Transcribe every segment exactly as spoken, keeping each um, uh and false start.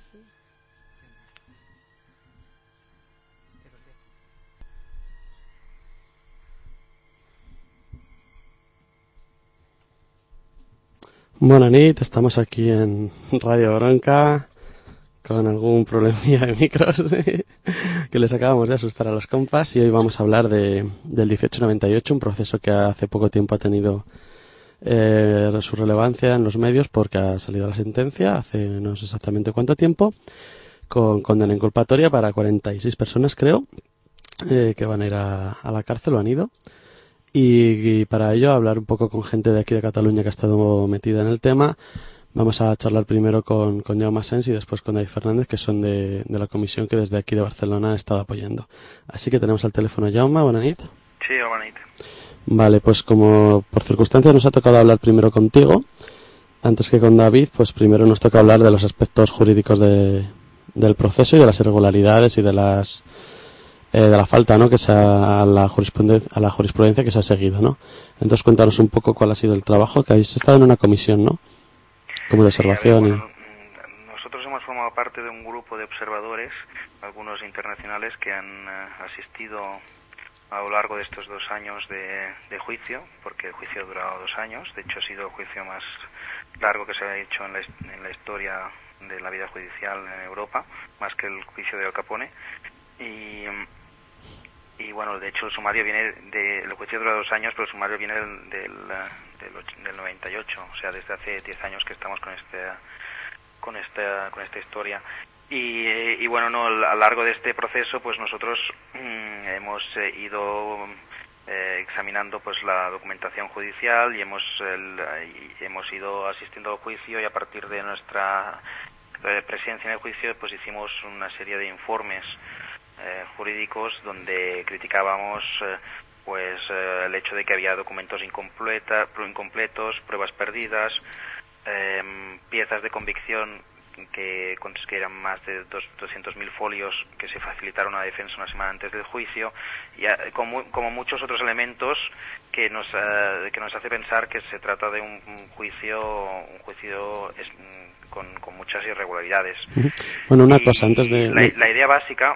Bona nit, estamos aquí en Radio Bronca con algún problemilla de micros que les acabamos de asustar a los compas, y hoy vamos a hablar de, del dieciocho noventa y ocho, un proceso que hace poco tiempo ha tenido eh, su relevancia en los medios porque ha salido la sentencia hace no sé exactamente cuánto tiempo, con condena inculpatoria para cuarenta y seis personas, creo, eh, que van a ir a, a la cárcel o han ido. Y, y para ello hablar un poco con gente de aquí de Cataluña que ha estado metida en el tema. Vamos a charlar primero con, con Jaume Asens y después con David Fernández, que son de, de la comisión que desde aquí de Barcelona ha estado apoyando. Así que tenemos al teléfono Jaume, buena nit. Sí, buena nit. Vale, pues como por circunstancias nos ha tocado hablar primero contigo, antes que con David, pues primero nos toca hablar de los aspectos jurídicos de, del proceso y de las irregularidades y de las... Eh, de la falta, ¿no?, que se ha, a la jurisprudencia, a la jurisprudencia que se ha seguido, ¿no? Entonces cuéntanos un poco cuál ha sido el trabajo, que habéis estado en una comisión, ¿no?, como de observación. Sí, a ver, bueno, y... nosotros hemos formado parte de un grupo de observadores, algunos internacionales, que han uh, asistido a lo largo de estos dos años de, de juicio, porque el juicio ha durado dos años. De hecho, ha sido el juicio más largo que se ha hecho en la, en la historia de la vida judicial en Europa, más que el juicio de Al Capone. Y Y bueno, de hecho el sumario viene de, el juicio dura dos años, pero el sumario viene del, del, del, del noventa y ocho, o sea, desde hace diez años que estamos con este, con esta, con esta historia. Y, y bueno, no, a lo largo de este proceso, pues nosotros mmm, hemos eh, ido eh, examinando pues la documentación judicial y hemos, el, y hemos ido asistiendo al juicio, y a partir de nuestra eh, presencia en el juicio, pues hicimos una serie de informes Eh, jurídicos donde criticábamos eh, pues eh, el hecho de que había documentos incompleta, incompletos, pruebas perdidas, eh, piezas de convicción que, que eran más de doscientos mil folios que se facilitaron a la defensa una semana antes del juicio, y eh, como, como muchos otros elementos que nos eh, que nos hace pensar que se trata de un, un juicio un juicio es, con, con muchas irregularidades. Bueno, una y cosa antes de la, la idea básica.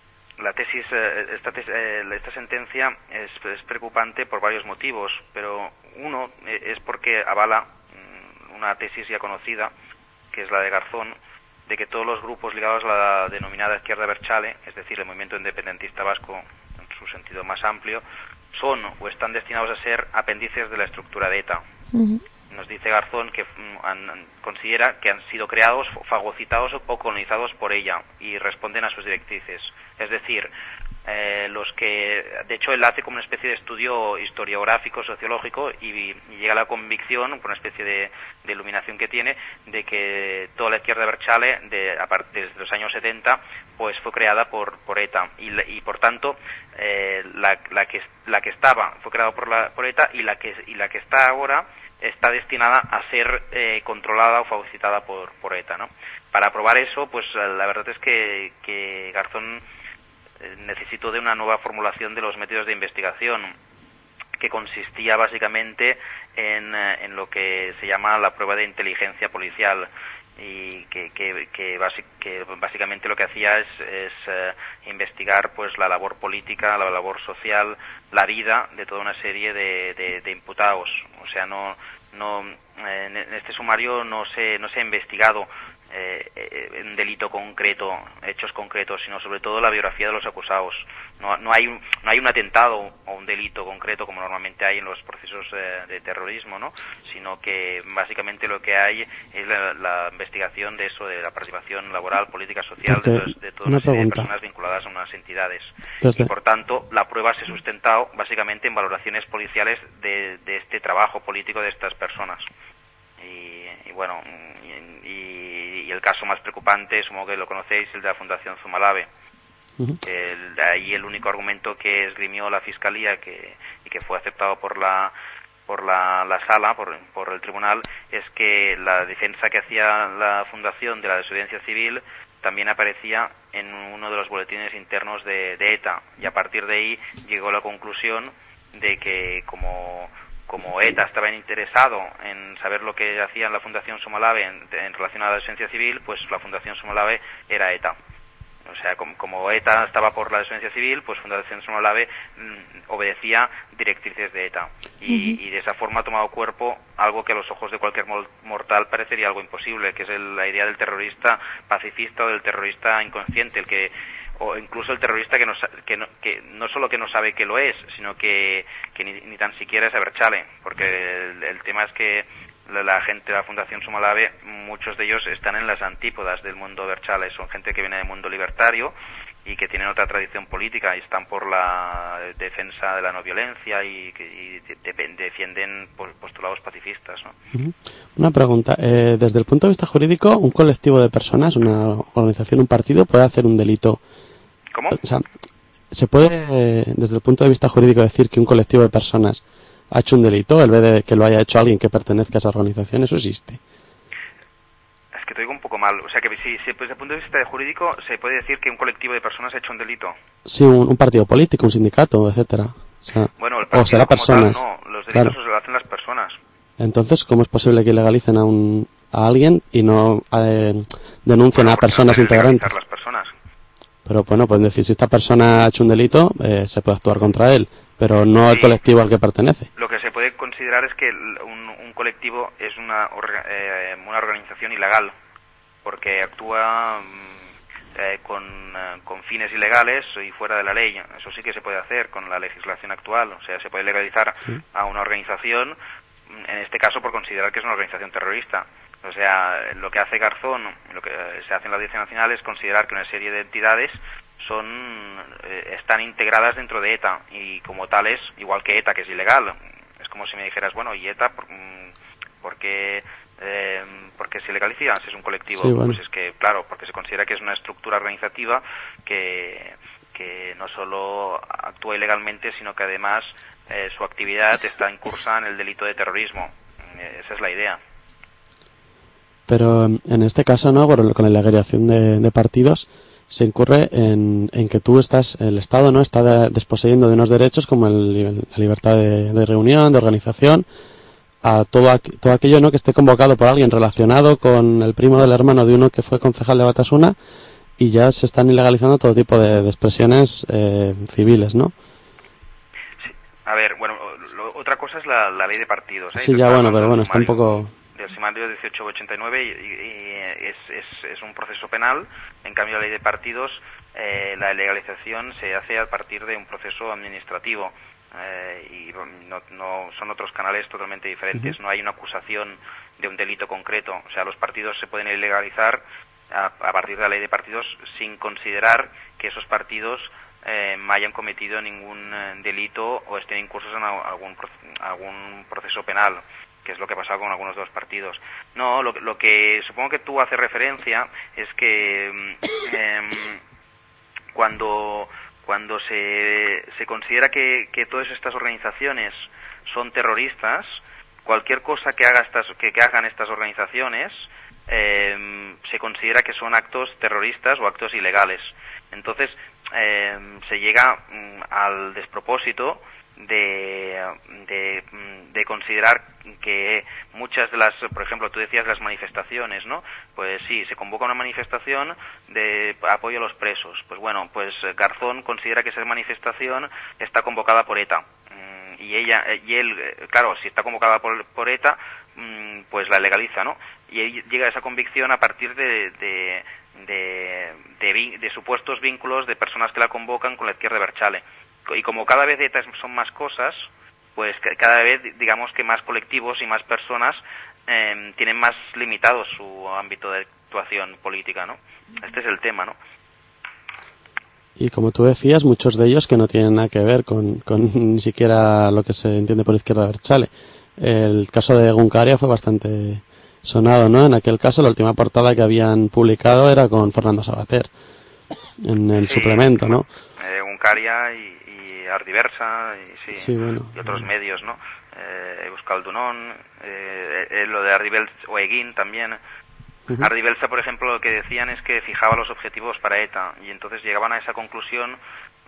La tesis, esta, tes, esta sentencia es, es preocupante por varios motivos, pero uno es porque avala una tesis ya conocida, que es la de Garzón, de que todos los grupos ligados a la denominada izquierda abertzale, es decir, el movimiento independentista vasco en su sentido más amplio, son o están destinados a ser apéndices de la estructura de ETA. Uh-huh. Nos dice Garzón que han, considera que han sido creados, fagocitados o colonizados por ella y responden a sus directrices. Es decir, eh, los que, de hecho, él hace como una especie de estudio historiográfico, sociológico, y, y llega a la convicción, por una especie de, de iluminación que tiene, de que toda la izquierda abertzale, de, desde los años setenta, pues fue creada por, por ETA, y, y por tanto, eh, la, la, que, la que estaba fue creada por, la, por ETA, y la que, y la que está ahora está destinada a ser eh, controlada o fagocitada por, por ETA, ¿no? Para probar eso, pues la verdad es que, que Garzón necesitó de una nueva formulación de los métodos de investigación, que consistía básicamente en, en lo que se llama la prueba de inteligencia policial, y que, que, que, basic, que básicamente lo que hacía es, es eh, investigar pues la labor política, la labor social, la vida de toda una serie de, de, de imputados. O sea, no, no en este sumario no se, no se ha investigado Eh, un delito concreto, hechos concretos, sino sobre todo la biografía de los acusados. No, no hay un, no hay un atentado o un delito concreto como normalmente hay en los procesos eh, de terrorismo, ¿no? Sino que básicamente lo que hay es la, la investigación de eso, de la participación laboral, política, social, de, de, de toda una, una serie de personas vinculadas a unas entidades. Desde... Y por tanto, la prueba se ha sustentado básicamente en valoraciones policiales de, de este trabajo político de estas personas. Y, y bueno, y, y, y el caso más preocupante, supongo que lo conocéis, el de la Fundación Zumalave. Uh-huh. El, de ahí el único argumento que esgrimió la Fiscalía que, y que fue aceptado por la por la, la sala, por, por el tribunal, es que la defensa que hacía la Fundación de la desobediencia civil también aparecía en uno de los boletines internos de, de ETA, y a partir de ahí llegó a la conclusión de que como como ETA estaba interesado en saber lo que hacía la Fundación Somalabe en, en relación a la desobediencia civil, pues la Fundación Somalabe era ETA. O sea, como, como ETA estaba por la desobediencia civil, pues Fundación Somalabe mmm, obedecía directrices de ETA. Y, uh-huh. y de esa forma ha tomado cuerpo algo que a los ojos de cualquier mortal parecería algo imposible, que es el, la idea del terrorista pacifista o del terrorista inconsciente, el que o incluso el terrorista que no, que no, que no solo que no sabe que lo es, sino que, que ni, ni tan siquiera es Abertzale, porque el, el tema es que la, la gente de la Fundación Somalabe, muchos de ellos están en las antípodas del mundo Abertzale, son gente que viene del mundo libertario y que tienen otra tradición política y están por la defensa de la no violencia y, y de, de, defienden postulados pacifistas, ¿no? Una pregunta, eh, desde el punto de vista jurídico, un colectivo de personas, una organización, un partido puede hacer un delito. ¿Cómo? O sea, ¿se puede, eh, desde el punto de vista jurídico, decir que un colectivo de personas ha hecho un delito, en vez de que lo haya hecho alguien que pertenezca a esa organización? ¿Eso existe? Es que te digo un poco mal. O sea, que si, si desde el punto de vista jurídico se puede decir que un colectivo de personas ha hecho un delito. Sí, un, un partido político, un sindicato, etcétera. O sea, bueno, el partido o será como personas. Tal, no, los delitos Claro. los hacen las personas. Entonces, ¿cómo es posible que ilegalicen a un a alguien y no eh, denuncien bueno, a personas no integrantes? Las personas. Pero bueno, pueden decir, si esta persona ha hecho un delito, eh, se puede actuar contra él, pero no sí. el colectivo al que pertenece. Lo que se puede considerar es que un, un colectivo es una, orga, eh, una organización ilegal, porque actúa eh, con, eh, con fines ilegales y fuera de la ley. Eso sí que se puede hacer con la legislación actual. O sea, se puede legalizar ¿sí? a una organización, en este caso por considerar que es una organización terrorista. O sea, lo que hace Garzón, lo que se hace en la Audiencia Nacional es considerar que una serie de entidades son eh, están integradas dentro de ETA y como tales, igual que ETA, que es ilegal. Es como si me dijeras, bueno, ¿y ETA por, por qué, eh, por qué se legaliza si es un colectivo? Sí, bueno. Pues es que, claro, porque se considera que es una estructura organizativa que, que no solo actúa ilegalmente, sino que además eh, su actividad está incursa en el delito de terrorismo. Eh, esa es la idea. Pero en este caso, ¿no? Con la legalización de, de partidos se incurre en, en que tú estás, el Estado, ¿no? Está de, desposeyendo de unos derechos como el, la libertad de, de reunión, de organización, a todo, aqu- todo aquello, ¿no? Que esté convocado por alguien relacionado con el primo del hermano de uno que fue concejal de Batasuna, y ya se están ilegalizando todo tipo de, de expresiones eh, civiles, ¿no? Sí. A ver, bueno, lo, otra cosa es la, la ley de partidos, ¿eh? Sí, ya bueno, pero bueno, está un poco... del sumario dieciocho ochenta y nueve y, y es, es, es un proceso penal. En cambio, la ley de partidos, eh, la legalización se hace a partir de un proceso administrativo eh, y no, no son otros canales totalmente diferentes. Uh-huh. No hay una acusación de un delito concreto. O sea, los partidos se pueden ilegalizar a, a partir de la ley de partidos sin considerar que esos partidos eh, hayan cometido ningún eh, delito o estén incursos en algún, algún proceso penal, que es lo que ha pasado con algunos de los partidos. No, lo, lo que supongo que tú haces referencia es que eh, cuando cuando se, se considera que, que todas estas organizaciones son terroristas, cualquier cosa que haga estas que, que hagan estas organizaciones eh, se considera que son actos terroristas o actos ilegales. Entonces eh, se llega mm, al despropósito De, de, de considerar que muchas de las, por ejemplo, tú decías las manifestaciones, ¿no? Pues sí, se convoca una manifestación de apoyo a los presos. Pues bueno, pues Garzón considera que esa manifestación está convocada por ETA. Y ella, y él, claro, si está convocada por, por ETA, pues la legaliza, ¿no? Y él llega a esa convicción a partir de, de, de, de, de supuestos vínculos de personas que la convocan con la izquierda de Abertzale. Y como cada vez ETA son más cosas, pues cada vez digamos que más colectivos y más personas eh, tienen más limitado su ámbito de actuación política, ¿no? Este es el tema, ¿no? Y como tú decías, muchos de ellos que no tienen nada que ver con, con ni siquiera lo que se entiende por izquierda de Abertzale. El caso de Egunkaria fue bastante sonado, ¿no? En aquel caso la última portada que habían publicado era con Fernando Savater en el sí, suplemento, ¿no? Egunkaria y Ardiversa y, sí, sí, bueno, y otros bueno. medios, ¿no? Eh, Euskaldunón, eh, eh, lo de Ardibelsa o Egin también. Uh-huh. Ardibelsa, por ejemplo, lo que decían es que fijaba los objetivos para ETA y entonces llegaban a esa conclusión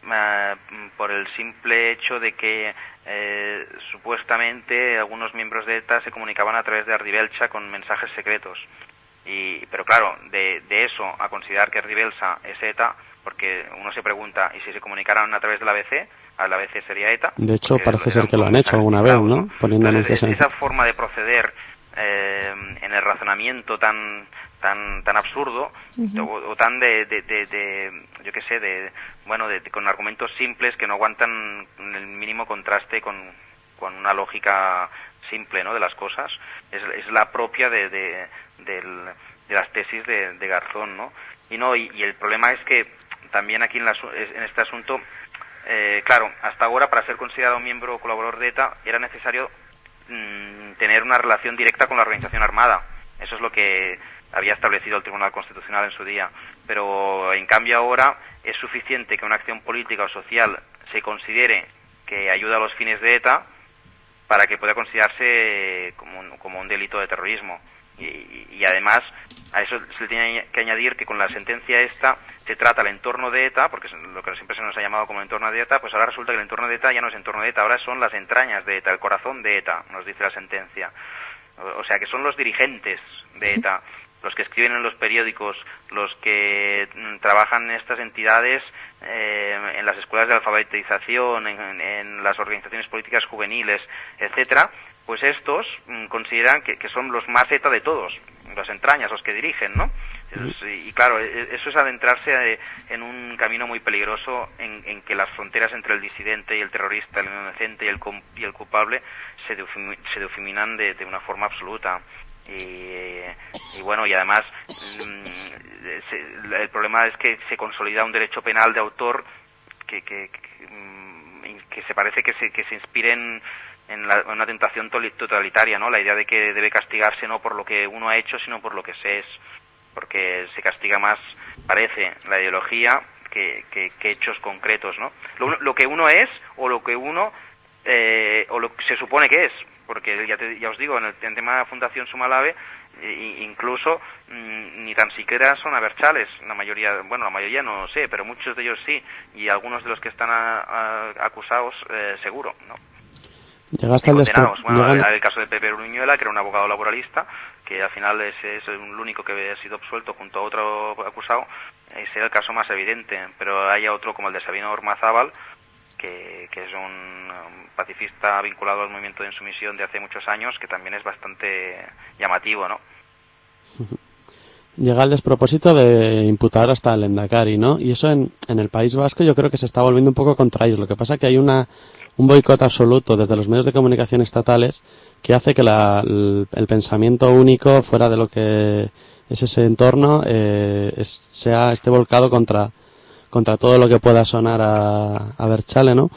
eh, por el simple hecho de que eh, supuestamente algunos miembros de ETA se comunicaban a través de Ardibelcha con mensajes secretos. Y, pero claro, de, de eso a considerar que Ardibelcha es ETA, porque uno se pregunta, ¿y si se comunicaran a través de la A B C? A la A B C sería ETA. De hecho, parece ser que lo han hecho alguna vez, ¿no? Poniendo anuncios en... Esa forma de proceder eh, en el razonamiento tan tan tan absurdo, uh-huh. o, o tan de, de, de, de yo qué sé, de bueno, de, de, con argumentos simples que no aguantan el mínimo contraste con, con una lógica simple, ¿no?, de las cosas, es, es la propia de, de, del, de las tesis de, de Garzón, ¿no? Y no y, y el problema es que también aquí en, la, en este asunto, eh, claro, hasta ahora para ser considerado miembro o colaborador de ETA era necesario mmm, tener una relación directa con la organización armada. Eso es lo que había establecido el Tribunal Constitucional en su día. Pero en cambio ahora es suficiente que una acción política o social se considere que ayuda a los fines de ETA para que pueda considerarse como un, como un delito de terrorismo. Y, y además a eso se le tiene que añadir que con la sentencia esta se trata el entorno de ETA, porque lo que siempre se nos ha llamado como entorno de ETA, pues ahora resulta que el entorno de ETA ya no es entorno de ETA, ahora son las entrañas de ETA, el corazón de ETA, nos dice la sentencia. O, o sea que son los dirigentes de ETA, los que escriben en los periódicos, los que mm, trabajan en estas entidades, eh, en las escuelas de alfabetización, en, en, en las organizaciones políticas juveniles, etcétera. Pues estos mmm, consideran que, que son los más ETA de todos, las entrañas, los que dirigen, ¿no? Es, y claro, eso es adentrarse en un camino muy peligroso en, en que las fronteras entre el disidente y el terrorista, el inocente y el, y el culpable se, difumi, se difuminan de, de una forma absoluta. Y, y bueno, y además mmm, se, el problema es que se consolida un derecho penal de autor que, que, que, mmm, que se parece que se, que se inspiren en la, una tentación totalitaria, ¿no? La idea de que debe castigarse no por lo que uno ha hecho, sino por lo que se es, porque se castiga más, parece, la ideología que, que, que hechos concretos, ¿no? Lo, lo que uno es o lo que uno eh, o lo que se supone que es, porque ya, te, ya os digo, en el, en el tema de Fundación Sumalave, eh, incluso mmm, ni tan siquiera son abertzales, la mayoría, bueno, la mayoría no lo sé, pero muchos de ellos sí, y algunos de los que están a, a, acusados eh, seguro, ¿no? Llegaste al condenados. Bueno, Llegan... el caso de Pepe Uruñuela, que era un abogado laboralista, que al final es, es el único que ha sido absuelto junto a otro acusado, ese era el caso más evidente, pero hay otro como el de Sabino Ormazábal, que, que es un pacifista vinculado al movimiento de insumisión de hace muchos años, que también es bastante llamativo, ¿no? Llega el despropósito de imputar hasta el Endacari, ¿no? Y eso en, en el País Vasco yo creo que se está volviendo un poco contra ellos. Lo que pasa es que hay una un boicot absoluto desde los medios de comunicación estatales que hace que la, el, el pensamiento único fuera de lo que es ese entorno eh, es, sea esté volcado contra contra todo lo que pueda sonar a, a Berchale, ¿no?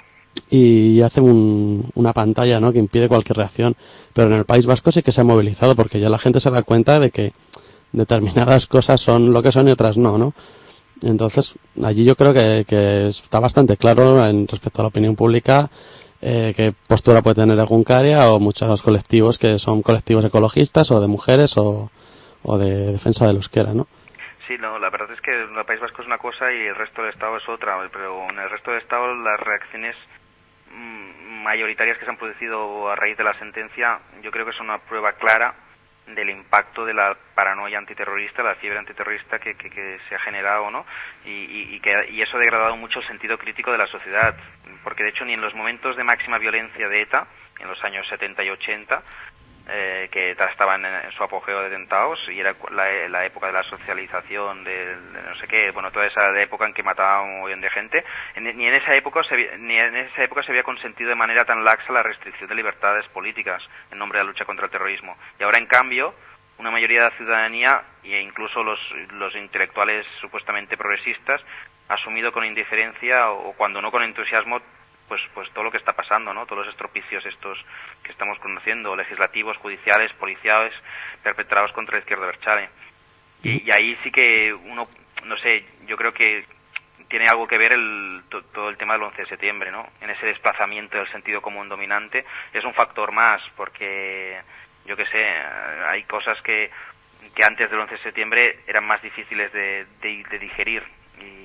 Y hace un, una pantalla, ¿no?, que impide cualquier reacción. Pero en el País Vasco sí que se ha movilizado, porque ya la gente se da cuenta de que determinadas cosas son lo que son y otras no, ¿no? Entonces, allí yo creo que, que está bastante claro en respecto a la opinión pública eh, qué postura puede tener Egunkaria o muchos colectivos que son colectivos ecologistas o de mujeres o, o de defensa del euskera, ¿no? Sí, no, la verdad es que el País Vasco es una cosa y el resto del Estado es otra, pero en el resto del Estado las reacciones mmm, mayoritarias que se han producido a raíz de la sentencia yo creo que son una prueba clara del impacto de la paranoia antiterrorista, la fiebre antiterrorista que, que, que se ha generado, ¿no? Y, y, y, que, y eso ha degradado mucho el sentido crítico de la sociedad, porque de hecho ni en los momentos de máxima violencia de ETA, en los años setenta y ochenta, eh, que ETA estaba en, en su apogeo de atentados, y era la, la época de la socialización, de, de no sé qué, bueno, toda esa época en que mataban un millón de gente, en, ni en esa época se había, ni en esa época se había consentido de manera tan laxa la restricción de libertades políticas en nombre de la lucha contra el terrorismo. Y ahora, en cambio, una mayoría de la ciudadanía, e incluso los, los intelectuales supuestamente progresistas, ha asumido con indiferencia, o cuando no con entusiasmo, pues pues todo lo que está pasando, ¿no? Todos los estropicios estos que estamos conociendo, legislativos, judiciales, policiales, perpetrados contra la izquierda Berchale. Y, y ahí sí que uno, no sé, yo creo que tiene algo que ver el, to, todo el tema del once de septiembre, ¿no? En ese desplazamiento del sentido común dominante. Es un factor más, porque, yo qué sé, hay cosas que, que antes del once de septiembre eran más difíciles de, de, de digerir. Y,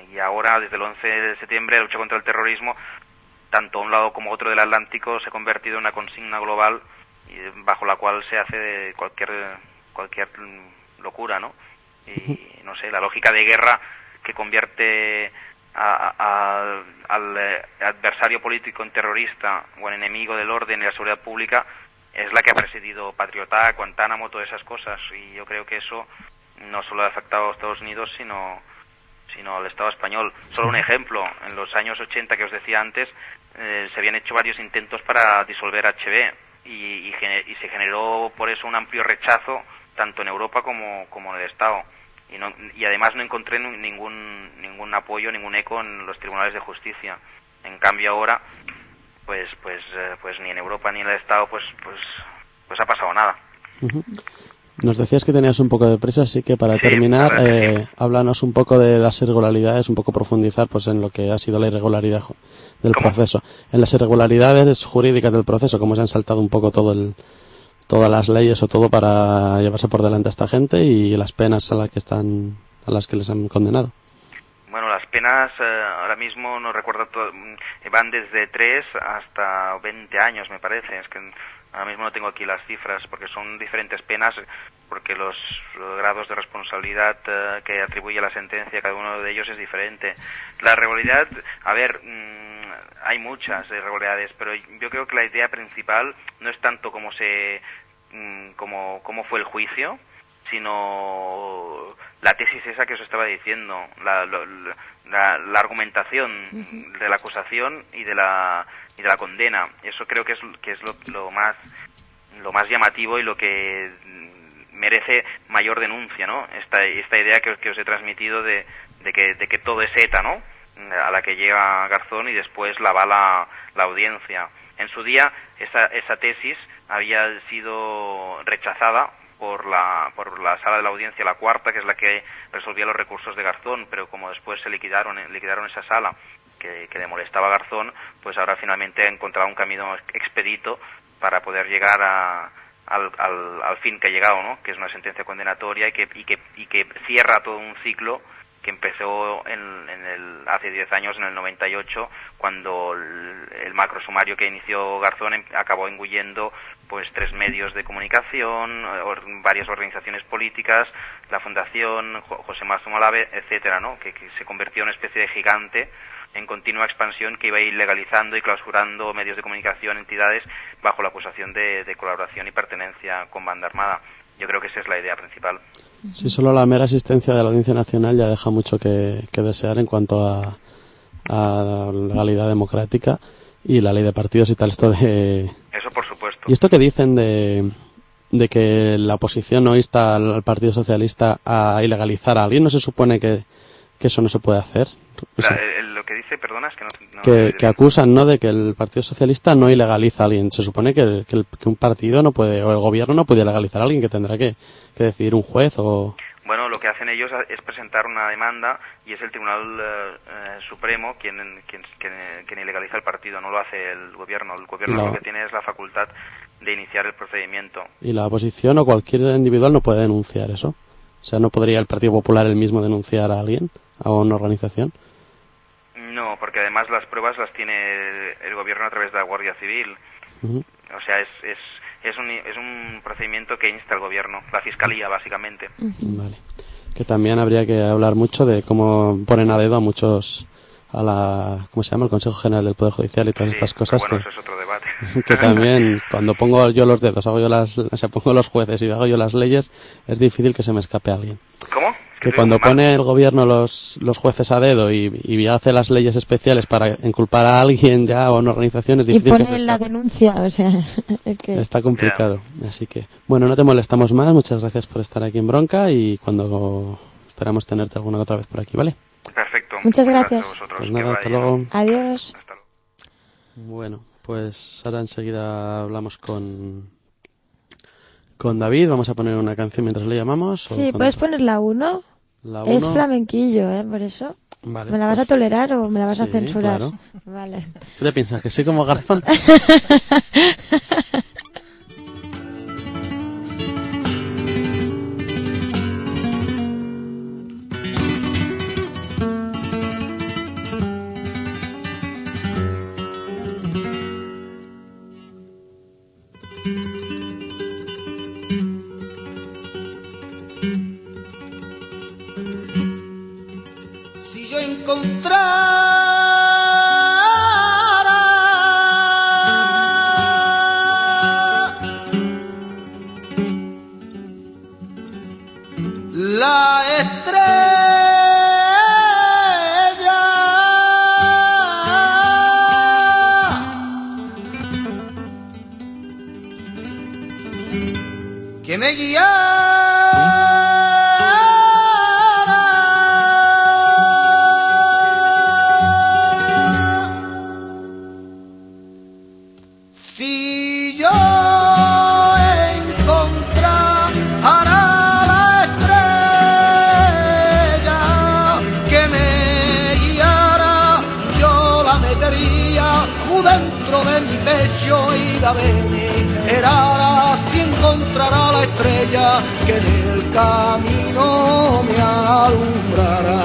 y ahora, desde el once de septiembre, la lucha contra el terrorismo, tanto un lado como otro del Atlántico, se ha convertido en una consigna global bajo la cual se hace cualquier cualquier locura, ¿no? Y no sé, la lógica de guerra que convierte a, a, al adversario político en terrorista o en enemigo del orden y la seguridad pública es la que ha presidido Patriotá, Guantánamo, todas esas cosas, y yo creo que eso no solo ha afectado a Estados Unidos, sino sino al Estado español. Solo un ejemplo, en los años ochenta que os decía antes, eh, se habían hecho varios intentos para disolver H B y, y, y se generó por eso un amplio rechazo tanto en Europa como, como en el Estado. Y, no, y además no encontré ningún ningún apoyo, ningún eco en los tribunales de justicia. En cambio ahora, pues pues eh, pues ni en Europa ni en el Estado pues pues pues ha pasado nada. Uh-huh. Nos decías que tenías un poco de prisa, así que para sí, terminar, eh, sí. háblanos un poco de las irregularidades, un poco profundizar pues en lo que ha sido la irregularidad del ¿Cómo? proceso. En las irregularidades jurídicas del proceso, cómo se han saltado un poco todo el todas las leyes o todo para llevarse por delante a esta gente y las penas a las que están a las que les han condenado. Bueno, las penas eh, ahora mismo no recuerdo todo, van desde tres hasta veinte años, me parece. Es que ahora mismo no tengo aquí las cifras porque son diferentes penas, porque los, los grados de responsabilidad eh, que atribuye la sentencia cada uno de ellos es diferente. La irregularidad, a ver, mmm, hay muchas irregularidades, pero yo creo que la idea principal no es tanto cómo se mmm, como cómo fue el juicio, sino la tesis esa que os estaba diciendo, la, la, la argumentación uh-huh. de la acusación y de la y de la condena. Eso creo que es que es lo, lo más lo más llamativo y lo que merece mayor denuncia, ¿no? Esta esta idea que, que os he transmitido de, de que de que todo es ETA, ¿no? A la que llega Garzón y después la avala la audiencia. En su día esa esa tesis había sido rechazada por la por la sala de la audiencia, la cuarta, que es la que resolvía los recursos de Garzón, pero como después se liquidaron liquidaron esa sala que, que le molestaba a Garzón, pues ahora finalmente ha encontrado un camino expedito para poder llegar a, al, al, al fin que ha llegado, ¿no? Que es una sentencia condenatoria y que y que y que cierra todo un ciclo que empezó en, en el hace diez años, en el noventa y ocho, cuando el, el macro sumario que inició Garzón em, acabó engullendo pues tres medios de comunicación, or, varias organizaciones políticas, la Fundación José Mazo Malave, etcétera, ¿no? Que, que se convirtió en una especie de gigante en continua expansión que iba ilegalizando y clausurando medios de comunicación, entidades, bajo la acusación de, de colaboración y pertenencia con banda armada. Yo creo que esa es la idea principal. Sí, solo la mera existencia de la Audiencia Nacional ya deja mucho que, que desear en cuanto a, a legalidad democrática y la ley de partidos y tal, esto de... Eso por supuesto. Y esto que dicen de, de que la oposición no insta al, al Partido Socialista a ilegalizar a alguien, ¿no se supone que, que eso no se puede hacer? O sea, la, el, lo que dice, perdona, es que no... no que, que acusan, ¿no?, de que el Partido Socialista no ilegaliza a alguien. Se supone que, el, que, el, que un partido no puede, o el gobierno no puede ilegalizar a alguien, que tendrá que, que decidir un juez o... Bueno, lo que hacen ellos es presentar una demanda y es el Tribunal eh, Supremo quien, quien, quien, quien ilegaliza el partido, no lo hace el gobierno. El gobierno no. Lo que tiene es la facultad de iniciar el procedimiento. Y la oposición o cualquier individual no puede denunciar eso. O sea, ¿no podría el Partido Popular él mismo denunciar a alguien, a una organización? No, porque además las pruebas las tiene el gobierno a través de la Guardia Civil. Uh-huh. O sea, es... es Es un, es un procedimiento que insta el gobierno, la fiscalía, básicamente. Vale. Que también habría que hablar mucho de cómo ponen a dedo a muchos, a la, ¿cómo se llama?, el Consejo General del Poder Judicial y todas sí, estas cosas. Bueno, que, eso es otro debate. Que también, cuando pongo yo los dedos, hago yo las, o sea, pongo los jueces y hago yo las leyes, es difícil que se me escape alguien. ¿Cómo? Que cuando pone el gobierno los, los jueces a dedo y, y hace las leyes especiales para inculpar a alguien ya o a una organización, es difícil que se escape. Y pone la denuncia, o sea, es que... Está complicado, yeah. Así que... Bueno, no te molestamos más, muchas gracias por estar aquí en Bronca y cuando esperamos tenerte alguna otra vez por aquí, ¿vale? Perfecto. Muchas gracias. gracias a vosotros. Pues nada, hasta luego. Adiós. Hasta luego. Bueno, pues ahora enseguida hablamos con... con David, vamos a poner una canción mientras le llamamos. Sí, ¿puedes poner la uno? La uno. Es flamenquillo, ¿eh? Por eso. Vale, ¿Me la vas pues... a tolerar o me la vas sí, a censurar? Claro. Vale. ¿Tú te piensas que soy como Garzón? la estrella que me guiara. Si yo encontrara la estrella que me guiara, yo la metería dentro de mi pecho y la venerara. Si encontrará la estrella que en el camino me alumbrará.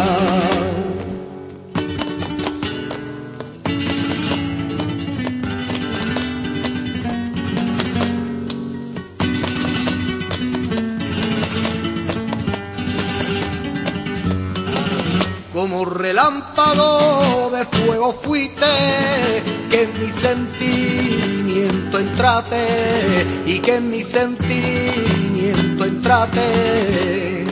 Como relámpago de fuego fuiste, que en mi sentimiento entrate, y que en mi sentimiento entrate.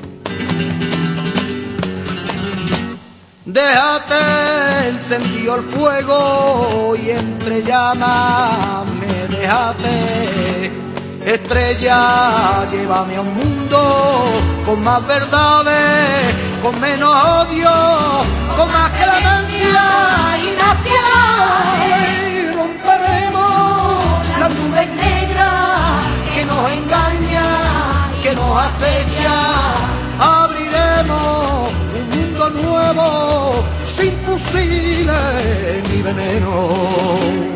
Déjate encendió el fuego y entre llamas me déjate. Estrella, llévame a un mundo con más verdades, con menos odio, con más clemencia y más piedad. Y romperemos las nubes negras que nos engañan, que nos acecha. Abriremos un mundo nuevo sin fusiles ni veneno.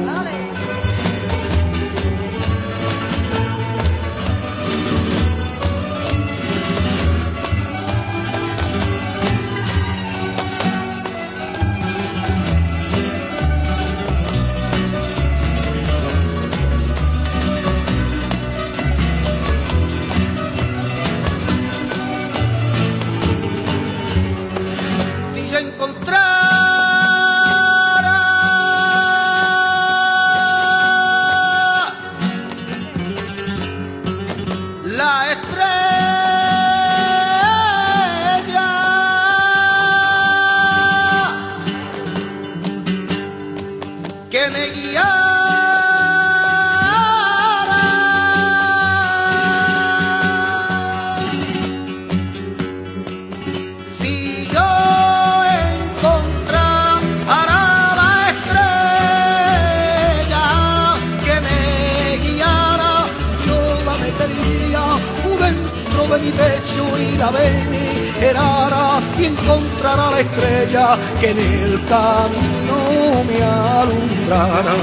Que me guiara. Si yo encontrara la estrella que me guiara, yo la metería dentro de mi pecho y la venerara. Si encontrara la estrella que en el camino me alumbrará.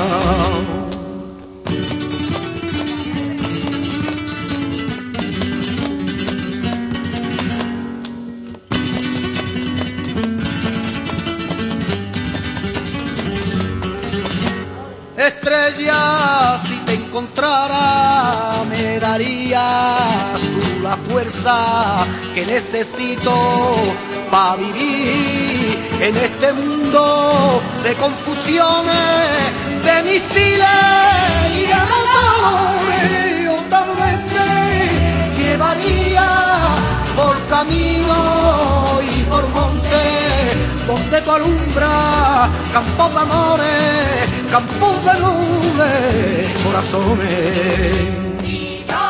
Estrella, si te encontrara, me darías tú la fuerza que necesito para vivir en este mundo de confusiones, de misiles y de motores. Yo tal vez te llevaría por camino y por monte, donde tú alumbras campos de amores, campos de nubes, corazones. Si yo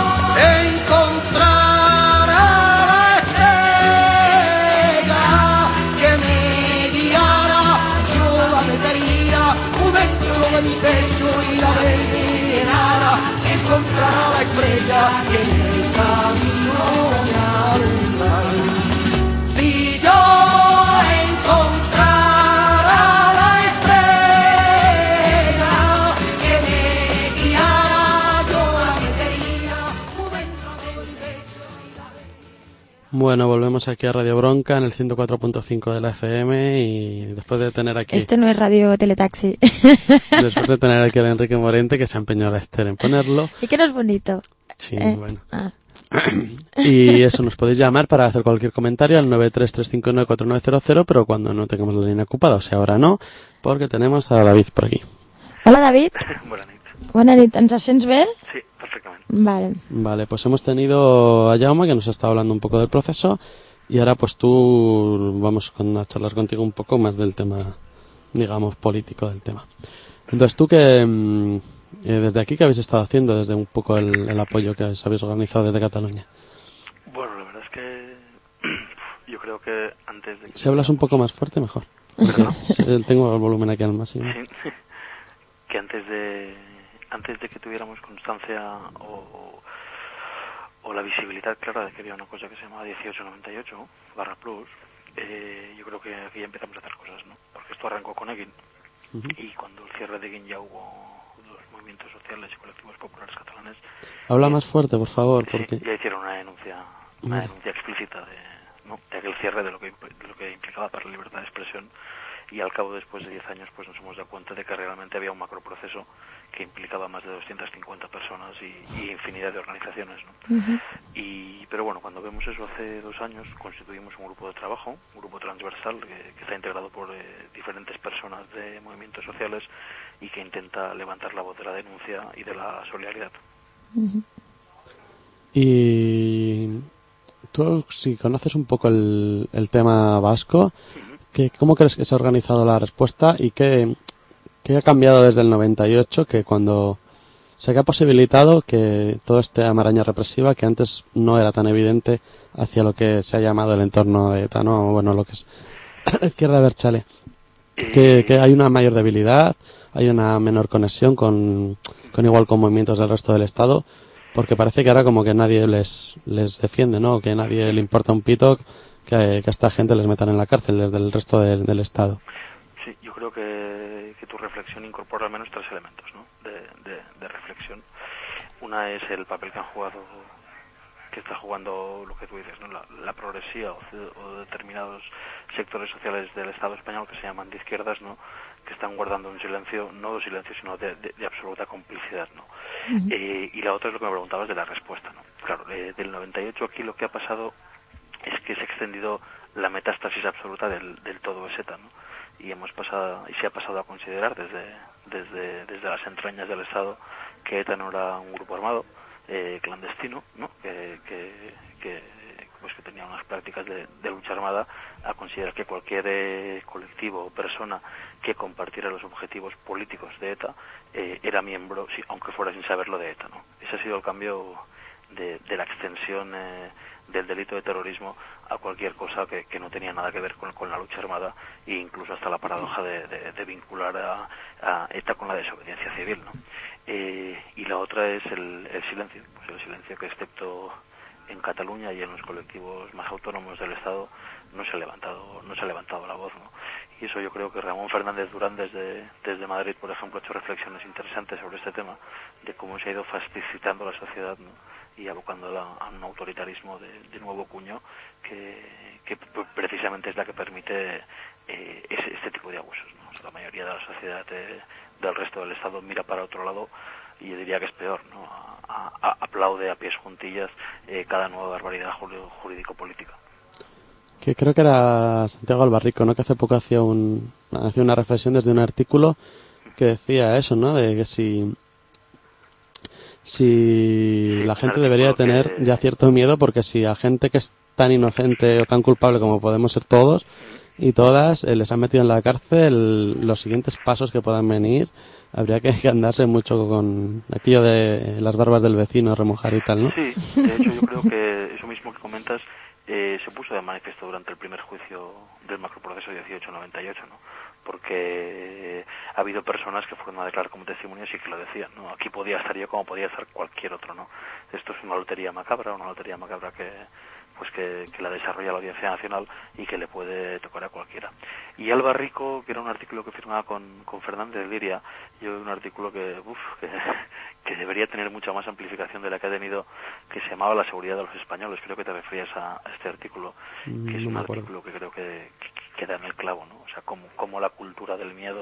encontrara la estrella que me guiara, yo la metería dentro de mi pecho y la venerara. Si encontrara la estrella que en el camino me alumbrará. Si yo encontrara la estrella que me guiara, yo la metería dentro de mi pecho y la venerara. Bueno, volvemos aquí a Radio Bronca en el ciento cuatro punto cinco de la F M y después de tener aquí... Esto no es Radio Teletaxi. Después de tener aquí al Enrique Morente, que se ha empeñado a Esther en ponerlo. ¿Y que no es bonito? Sí, eh, bueno. Ah. Y eso, nos podéis llamar para hacer cualquier comentario al nueve tres tres cinco nueve cuatro nueve cero cero, pero cuando no tengamos la línea ocupada, o sea, ahora no, porque tenemos a David por aquí. Hola, David. Buenas noches. Bona nit. Ens sents bé? Sí, perfectamente. Vale. Vale, pues hemos tenido a Jaume, que nos ha estado hablando un poco del proceso, y ahora pues tú vamos con, a charlar contigo un poco más del tema, digamos, político del tema. Entonces, tú que eh, desde aquí, ¿qué habéis estado haciendo desde un poco el, el apoyo que os habéis organizado desde Cataluña? Bueno, la verdad es que yo creo que antes de que... Si hablas un poco más fuerte, mejor. Porque tengo el volumen aquí al máximo. Sí, que antes de antes de que tuviéramos constancia o, o la visibilidad clara de que había una cosa que se llamaba dieciocho noventa y ocho barra plus, eh, yo creo que aquí ya empezamos a hacer cosas, ¿no? Porque esto arrancó con Egin, uh-huh. Y cuando el cierre de Egin ya hubo los movimientos sociales y colectivos populares catalanes. Habla eh, más fuerte, por favor, sí, porque... ya hicieron una denuncia, una denuncia explícita de, ¿no? de aquel cierre, de lo que de lo que implicaba para la libertad de expresión. Y al cabo, después de diez años, pues nos hemos dado cuenta de que realmente había un macroproceso que implicaba más de doscientas cincuenta personas y, y infinidad de organizaciones, ¿no? Uh-huh. Y, pero bueno, cuando vemos eso hace dos años, constituimos un grupo de trabajo, un grupo transversal que, que está integrado por eh, diferentes personas de movimientos sociales y que intenta levantar la voz de la denuncia y de la solidaridad. Uh-huh. Y tú, si conoces un poco el, el tema vasco, uh-huh. ¿Qué, ¿Cómo crees que se ha organizado la respuesta y qué, qué ha cambiado desde el noventa y ocho que cuando se ha posibilitado que toda esta maraña represiva que antes no era tan evidente hacia lo que se ha llamado el entorno de ETA, ¿no? Bueno, lo que es la izquierda Berchale, que, que hay una mayor debilidad, hay una menor conexión con, con igual con movimientos del resto del Estado, porque parece que ahora como que nadie les, les defiende, ¿no? Que a nadie le importa un pito que, que a esta gente les metan en la cárcel desde el resto de, del Estado. Sí, yo creo que, que tu reflexión incorpora al menos tres elementos, ¿no? de, de, de reflexión. Una es el papel que han jugado, que está jugando lo que tú dices, ¿no? La, la progresía o, o determinados sectores sociales del Estado español que se llaman de izquierdas, ¿no? Que están guardando un silencio, no de silencio, sino de, de, de absoluta complicidad, ¿no? Uh-huh. Eh, y la otra es lo que me preguntabas de la respuesta, ¿no? Claro, eh, del noventa y ocho aquí lo que ha pasado es que se ha extendido la metástasis absoluta del, del todo es ETA, ¿no? Y hemos pasado, y se ha pasado a considerar desde, desde, desde las entrañas del Estado que ETA no era un grupo armado, eh, clandestino, ¿no? Que, que, que, pues que tenía unas prácticas de, de lucha armada, a considerar que cualquier eh, colectivo o persona que compartiera los objetivos políticos de ETA eh, era miembro, sí, aunque fuera sin saberlo, de ETA, ¿no? Ese ha sido el cambio de, de la extensión eh, del delito de terrorismo a cualquier cosa que, que no tenía nada que ver con, con la lucha armada, e incluso hasta la paradoja de, de, de vincular a, a ETA con la desobediencia civil, ¿no? Eh, y la otra es el, el silencio, pues el silencio que, excepto en Cataluña y en los colectivos más autónomos del Estado, no se ha levantado, no se ha levantado la voz, ¿no? Y eso yo creo que Ramón Fernández Durán desde, desde Madrid, por ejemplo, ha hecho reflexiones interesantes sobre este tema, de cómo se ha ido fascicitando la sociedad, ¿no? Y abocándola a un autoritarismo de, de nuevo cuño que, que precisamente es la que permite eh, ese, este tipo de abusos, ¿no? O sea, la mayoría de la sociedad eh, del resto del Estado mira para otro lado, y yo diría que es peor, ¿no? A, a, aplaude a pies juntillas eh, cada nueva barbaridad jurídico-política. Que creo que era Santiago Albarrico, ¿no? Que hace poco hacía un hacía una reflexión desde un artículo que decía eso, ¿no? De que si si la gente debería tener ya cierto miedo, porque si a gente que es tan inocente o tan culpable como podemos ser todos y todas eh, les han metido en la cárcel, los siguientes pasos que puedan venir habría que, que andarse mucho con aquello de las barbas del vecino, remojar y tal, ¿no? Sí, de hecho yo creo que eso mismo que comentas eh, se puso de manifiesto durante el primer juicio del macroproceso dieciocho noventa y ocho, ¿no? Porque ha habido personas que fueron a declarar como testimonios y que lo decían, ¿no? Aquí podía estar yo como podía estar cualquier otro, ¿no? Esto es una lotería macabra, una lotería macabra que pues que, que la desarrolla la Audiencia Nacional y que le puede tocar a cualquiera. Y Alba Rico, que era un artículo que firmaba con, con Fernández Liria, yo un artículo que, uf, que, que debería tener mucha más amplificación de la que ha tenido, que se llamaba La seguridad de los españoles. Creo que te referías a, a este artículo, que es no un me acuerdo. artículo que creo que, que, que da en el clavo, ¿no? O sea, cómo, cómo la cultura del miedo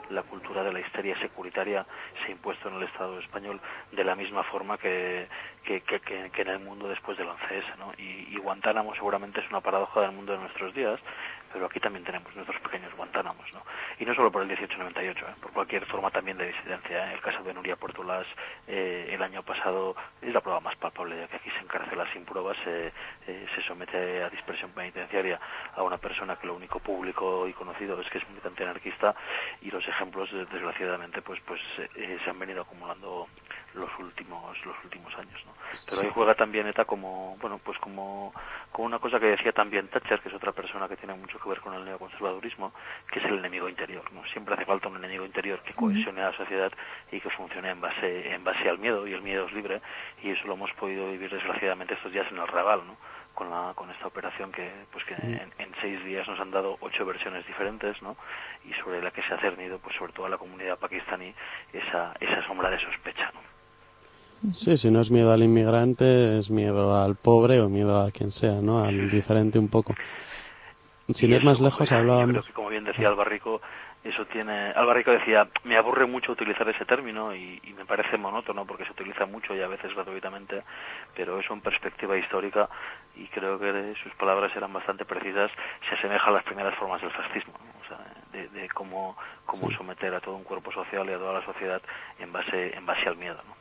la cultura de la histeria securitaria se ha impuesto en el Estado español de la misma forma que, que, que, que, que en el mundo después del once ese, ¿no? Y, y Guantánamo seguramente es una paradoja del mundo de nuestros días, pero aquí también tenemos nuestros pequeños Guantánamos, ¿no? Y no solo por el dieciocho noventa y ocho, ¿eh? Por cualquier forma también de disidencia, ¿eh? El caso de Nuria Portolás eh, el año pasado es la prueba más palpable de que aquí se encarcela sin pruebas, eh, eh, se somete a dispersión penitenciaria a una persona que lo único público y conocido es que es militante anarquista, y los ejemplos desgraciadamente pues pues eh, se han venido acumulando los últimos los últimos años, ¿no? Pero ahí juega también ETA como bueno pues como como una cosa que decía también Thatcher, que es otra persona que tiene mucho que ver con el neoconservadurismo, que es el enemigo interior, ¿no? Siempre hace falta un enemigo interior que cohesione a la sociedad y que funcione en base en base al miedo, y el miedo es libre, y eso lo hemos podido vivir desgraciadamente estos días en el Raval, ¿no? Con la con esta operación que pues que en, en seis días nos han dado ocho versiones diferentes, ¿no? Y sobre la que se ha cernido pues sobre todo a la comunidad pakistaní esa esa sombra de sospecha, ¿no? Sí, si no es miedo al inmigrante, es miedo al pobre o miedo a quien sea, ¿no? Al diferente un poco. Sin ir más lejos, hablábamos... Yo creo que, como bien decía Alba Rico, eso tiene... Alba Rico decía, me aburre mucho utilizar ese término y, y me parece monótono porque se utiliza mucho y a veces gratuitamente, pero eso en perspectiva histórica, y creo que sus palabras eran bastante precisas, se asemeja a las primeras formas del fascismo, ¿no? O sea, de, de cómo, cómo sí. someter a todo un cuerpo social y a toda la sociedad en base, en base al miedo, ¿no?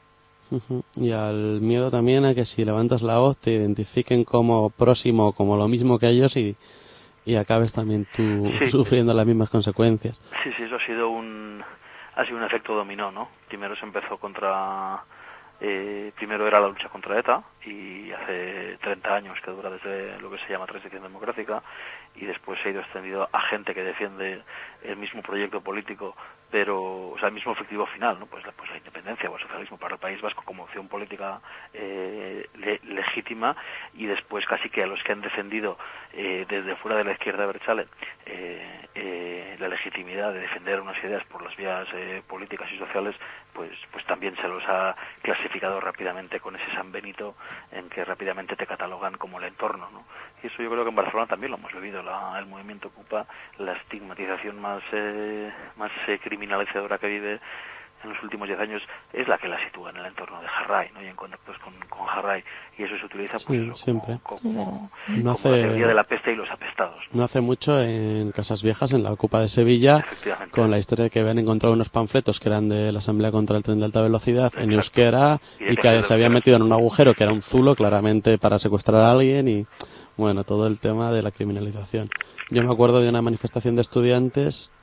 Y al miedo también a que si levantas la voz te identifiquen como próximo, como lo mismo que ellos, y, y acabes también tú sí. sufriendo las mismas consecuencias. Sí, sí, eso ha sido un ha sido un efecto dominó, ¿no? Primero se empezó contra eh, primero era la lucha contra ETA, y hace treinta años que dura desde lo que se llama transición democrática, y después se ha ido extendido a gente que defiende el mismo proyecto político, pero, o sea, el mismo objetivo final, ¿no? Pues, pues la independencia o el socialismo para el País Vasco como opción política eh, le, legítima, y después casi que a los que han defendido eh, desde fuera de la izquierda abertzale eh, eh, la legitimidad de defender unas ideas por las vías eh, políticas y sociales, pues, pues también se los ha clasificado rápidamente con ese San Benito, en que rápidamente te catalogan como el entorno, ¿no? Y eso yo creo que en Barcelona también lo hemos vivido. La, el movimiento ocupa la estigmatización más eh, más eh, criminalizadora que vive en los últimos diez años es la que la sitúa en el entorno de Jarray, ¿no? Y en contactos con, con Jarray, y eso se utiliza pues sí, eso, siempre. como, como, no como hace, la teoría de la peste y los apestados, ¿no? No hace mucho en Casas Viejas, en la Ocupa de Sevilla, con la historia de que habían encontrado unos panfletos que eran de la Asamblea contra el Tren de Alta Velocidad. Exacto. En euskera, y, y que se habían metido en un agujero que era un zulo claramente para secuestrar a alguien, y bueno, todo el tema de la criminalización. Yo me acuerdo de una manifestación de estudiantes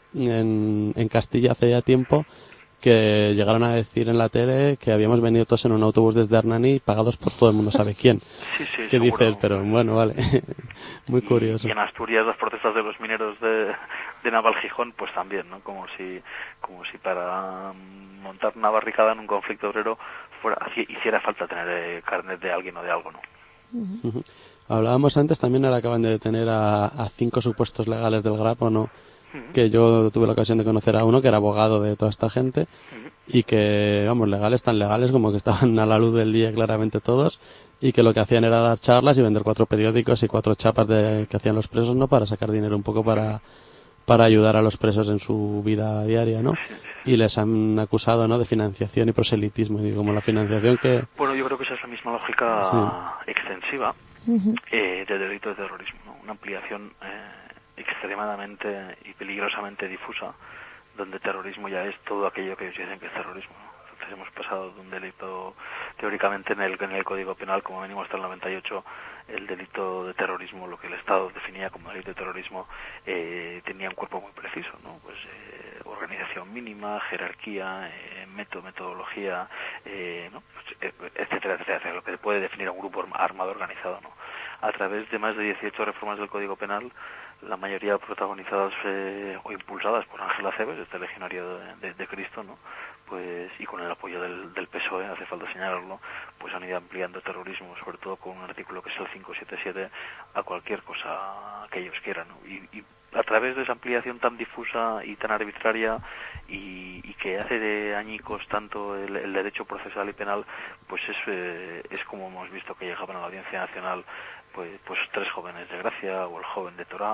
en, en Castilla hace ya tiempo, que llegaron a decir en la tele que habíamos venido todos en un autobús desde Hernani pagados por todo el mundo sabe quién. Sí, sí, ¿Qué seguro. dices? Pero bueno, vale. Muy y, curioso. Y en Asturias las protestas de los mineros de, de Naval Gijón, pues también, ¿no? Como si, como si para montar una barricada en un conflicto obrero fuera, hiciera falta tener eh, carnet de alguien o de algo, ¿no? Uh-huh. Uh-huh. Hablábamos antes, también ahora acaban de detener a, a cinco supuestos legales del Grapo, ¿no? Que yo tuve la ocasión de conocer a uno que era abogado de toda esta gente, y que, vamos, legales tan legales como que estaban a la luz del día claramente todos, y que lo que hacían era dar charlas y vender cuatro periódicos y cuatro chapas de, que hacían los presos, ¿no? Para sacar dinero un poco para, para ayudar a los presos en su vida diaria, ¿no? Y les han acusado, ¿no? De financiación y proselitismo, y como la financiación que... Bueno, yo creo que esa es la misma lógica sí. extensiva eh, de delito de terrorismo, ¿no? Una ampliación eh, extremadamente y peligrosamente difusa, donde terrorismo ya es todo aquello que ellos dicen que es terrorismo, ¿no? Entonces hemos pasado de un delito teóricamente en el en el Código Penal, como mínimo hasta el noventa y ocho, el delito de terrorismo, lo que el Estado definía como delito de terrorismo, eh, tenía un cuerpo muy preciso, ¿no? Pues eh, organización mínima, jerarquía, eh, método, metodología, eh, ¿no? Pues, eh, etcétera, etcétera, etcétera, lo que puede definir a un grupo armado organizado, ¿no? A través de más de dieciocho reformas del Código Penal, la mayoría protagonizadas eh, o impulsadas por Ángel Acebes, este legionario de, de, de Cristo, ¿no? Pues, y con el apoyo del, del P S O E, hace falta señalarlo, pues han ido ampliando terrorismo, sobre todo con un artículo que es el quinientos setenta y siete, a cualquier cosa que ellos quieran, ¿no? Y, y a través de esa ampliación tan difusa y tan arbitraria, y, y que hace de añicos tanto el, el derecho procesal y penal, pues es, eh, es como hemos visto que llegaban a la Audiencia Nacional pues pues tres jóvenes de Gracia, o el joven de Torá,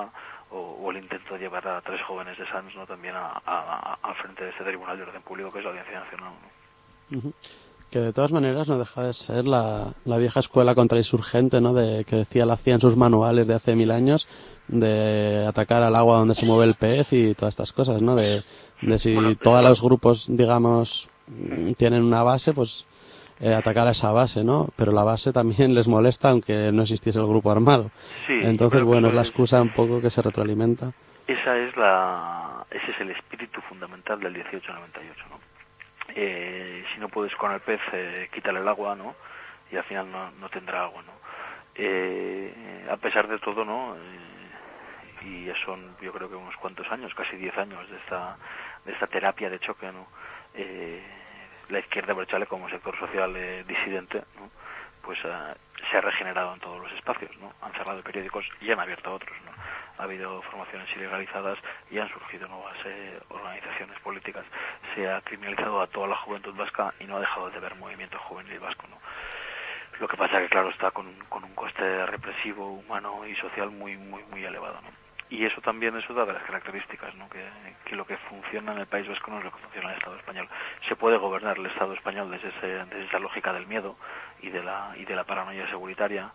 o, o el intento de llevar a tres jóvenes de Sants, ¿no?, también a, a, a, al frente de este Tribunal de Orden Público, que es la Audiencia Nacional, ¿no? Uh-huh. Que de todas maneras no deja de ser la, la vieja escuela contrainsurgente, ¿no?, de que decía la C I A en sus manuales de hace mil años, de atacar al agua donde se mueve el pez y todas estas cosas, ¿no? De, de si bueno, todos los grupos, digamos, tienen una base, pues eh, atacar a esa base, ¿no? Pero la base también les molesta aunque no existiese el grupo armado. Sí, entonces, bueno, es la excusa un poco que se retroalimenta. Esa es la, ese es el espíritu fundamental del dieciocho noventa y ocho, ¿no? Eh, si no puedes con el pez, eh, quítale el agua, ¿no? Y al final no, no tendrá agua, ¿no? Eh, a pesar de todo, ¿no? Eh, y son, yo creo que unos cuantos años, casi diez años de esta de esta terapia de choque, ¿no? Eh, la izquierda abertzale como sector social eh, disidente, ¿no?, pues uh, se ha regenerado en todos los espacios, ¿no? Han cerrado periódicos y han abierto otros, ¿no? Ha habido formaciones ilegalizadas y han surgido nuevas eh, organizaciones políticas. Se ha criminalizado a toda la juventud vasca y no ha dejado de haber movimiento juvenil vasco, ¿no? Lo que pasa que, claro, está con, con un coste represivo, humano y social muy, muy, muy elevado, ¿no? Y eso también es otra de las características, ¿no?, que, que lo que funciona en el País Vasco no es lo que funciona en el Estado español. Se puede gobernar el Estado español desde, ese, desde esa lógica del miedo y de la y de la paranoia seguritaria,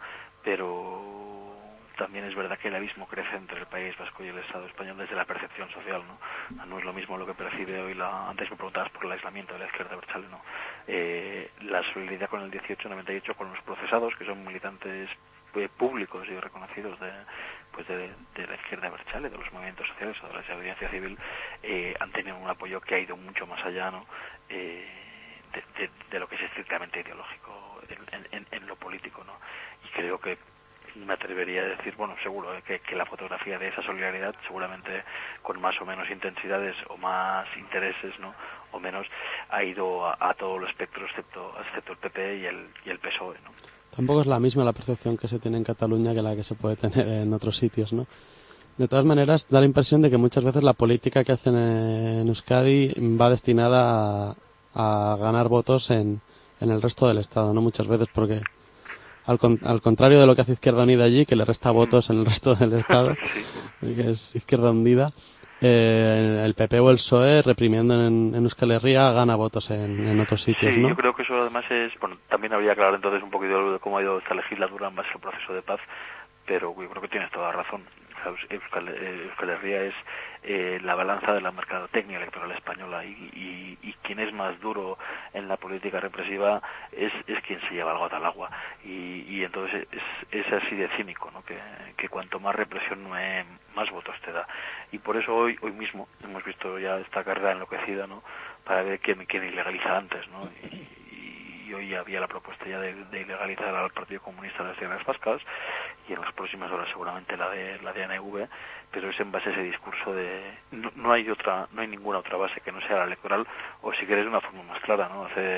pero también es verdad que el abismo crece entre el País Vasco y el Estado español desde la percepción social, ¿no? No es lo mismo lo que percibe hoy la... Antes me preguntabas por el aislamiento de la izquierda abertzale, ¿no? Eh, la solidaridad con el dieciocho noventa y ocho, con los procesados, que son militantes eh, públicos y reconocidos de pues de, de la izquierda abertzale, de los movimientos sociales o de la desobediencia civil, eh, han tenido un apoyo que ha ido mucho más allá, ¿no?, eh, de, de, de lo que es estrictamente ideológico en, en, en lo político, ¿no? Y creo que me atrevería a decir, bueno, seguro eh, que, que la fotografía de esa solidaridad, seguramente con más o menos intensidades o más intereses, ¿no?, o menos, ha ido a, a todo el espectro excepto, excepto el P P y el, y el P S O E, ¿no? Tampoco es la misma la percepción que se tiene en Cataluña que la que se puede tener en otros sitios, ¿no? De todas maneras, da la impresión de que muchas veces la política que hacen en Euskadi va destinada a, a ganar votos en, en el resto del Estado, ¿no? Muchas veces porque, al, con, al contrario de lo que hace Izquierda Unida allí, que le resta votos en el resto del Estado, que es Izquierda Unida, eh, el P P o el P S O E, reprimiendo en, en Euskal Herria, gana votos en, en otros sitios, sí, ¿no? Yo creo que eso además es... Bueno, también habría que aclarar entonces un poquito de cómo ha ido esta legislatura en base al proceso de paz, pero yo creo que tienes toda la razón. Euskal, Euskal Herria es eh, la balanza de la mercadotecnia electoral española y, y, y quien es más duro en la política represiva es, es quien se lleva el gato al agua y, y entonces es, es así de cínico, ¿no?, que, que cuanto más represión eh, más votos te da, y por eso hoy hoy mismo hemos visto ya esta carrera enloquecida, ¿no?, para ver quién, quién ilegaliza antes, ¿no? Y, y hoy había la propuesta ya de, de ilegalizar al Partido Comunista de las Tierras Vascas y en las próximas horas seguramente la de la de A N V, pero es en base a ese discurso de no, no hay otra no hay ninguna otra base que no sea la electoral, o si quieres de una forma más clara, ¿no? Hace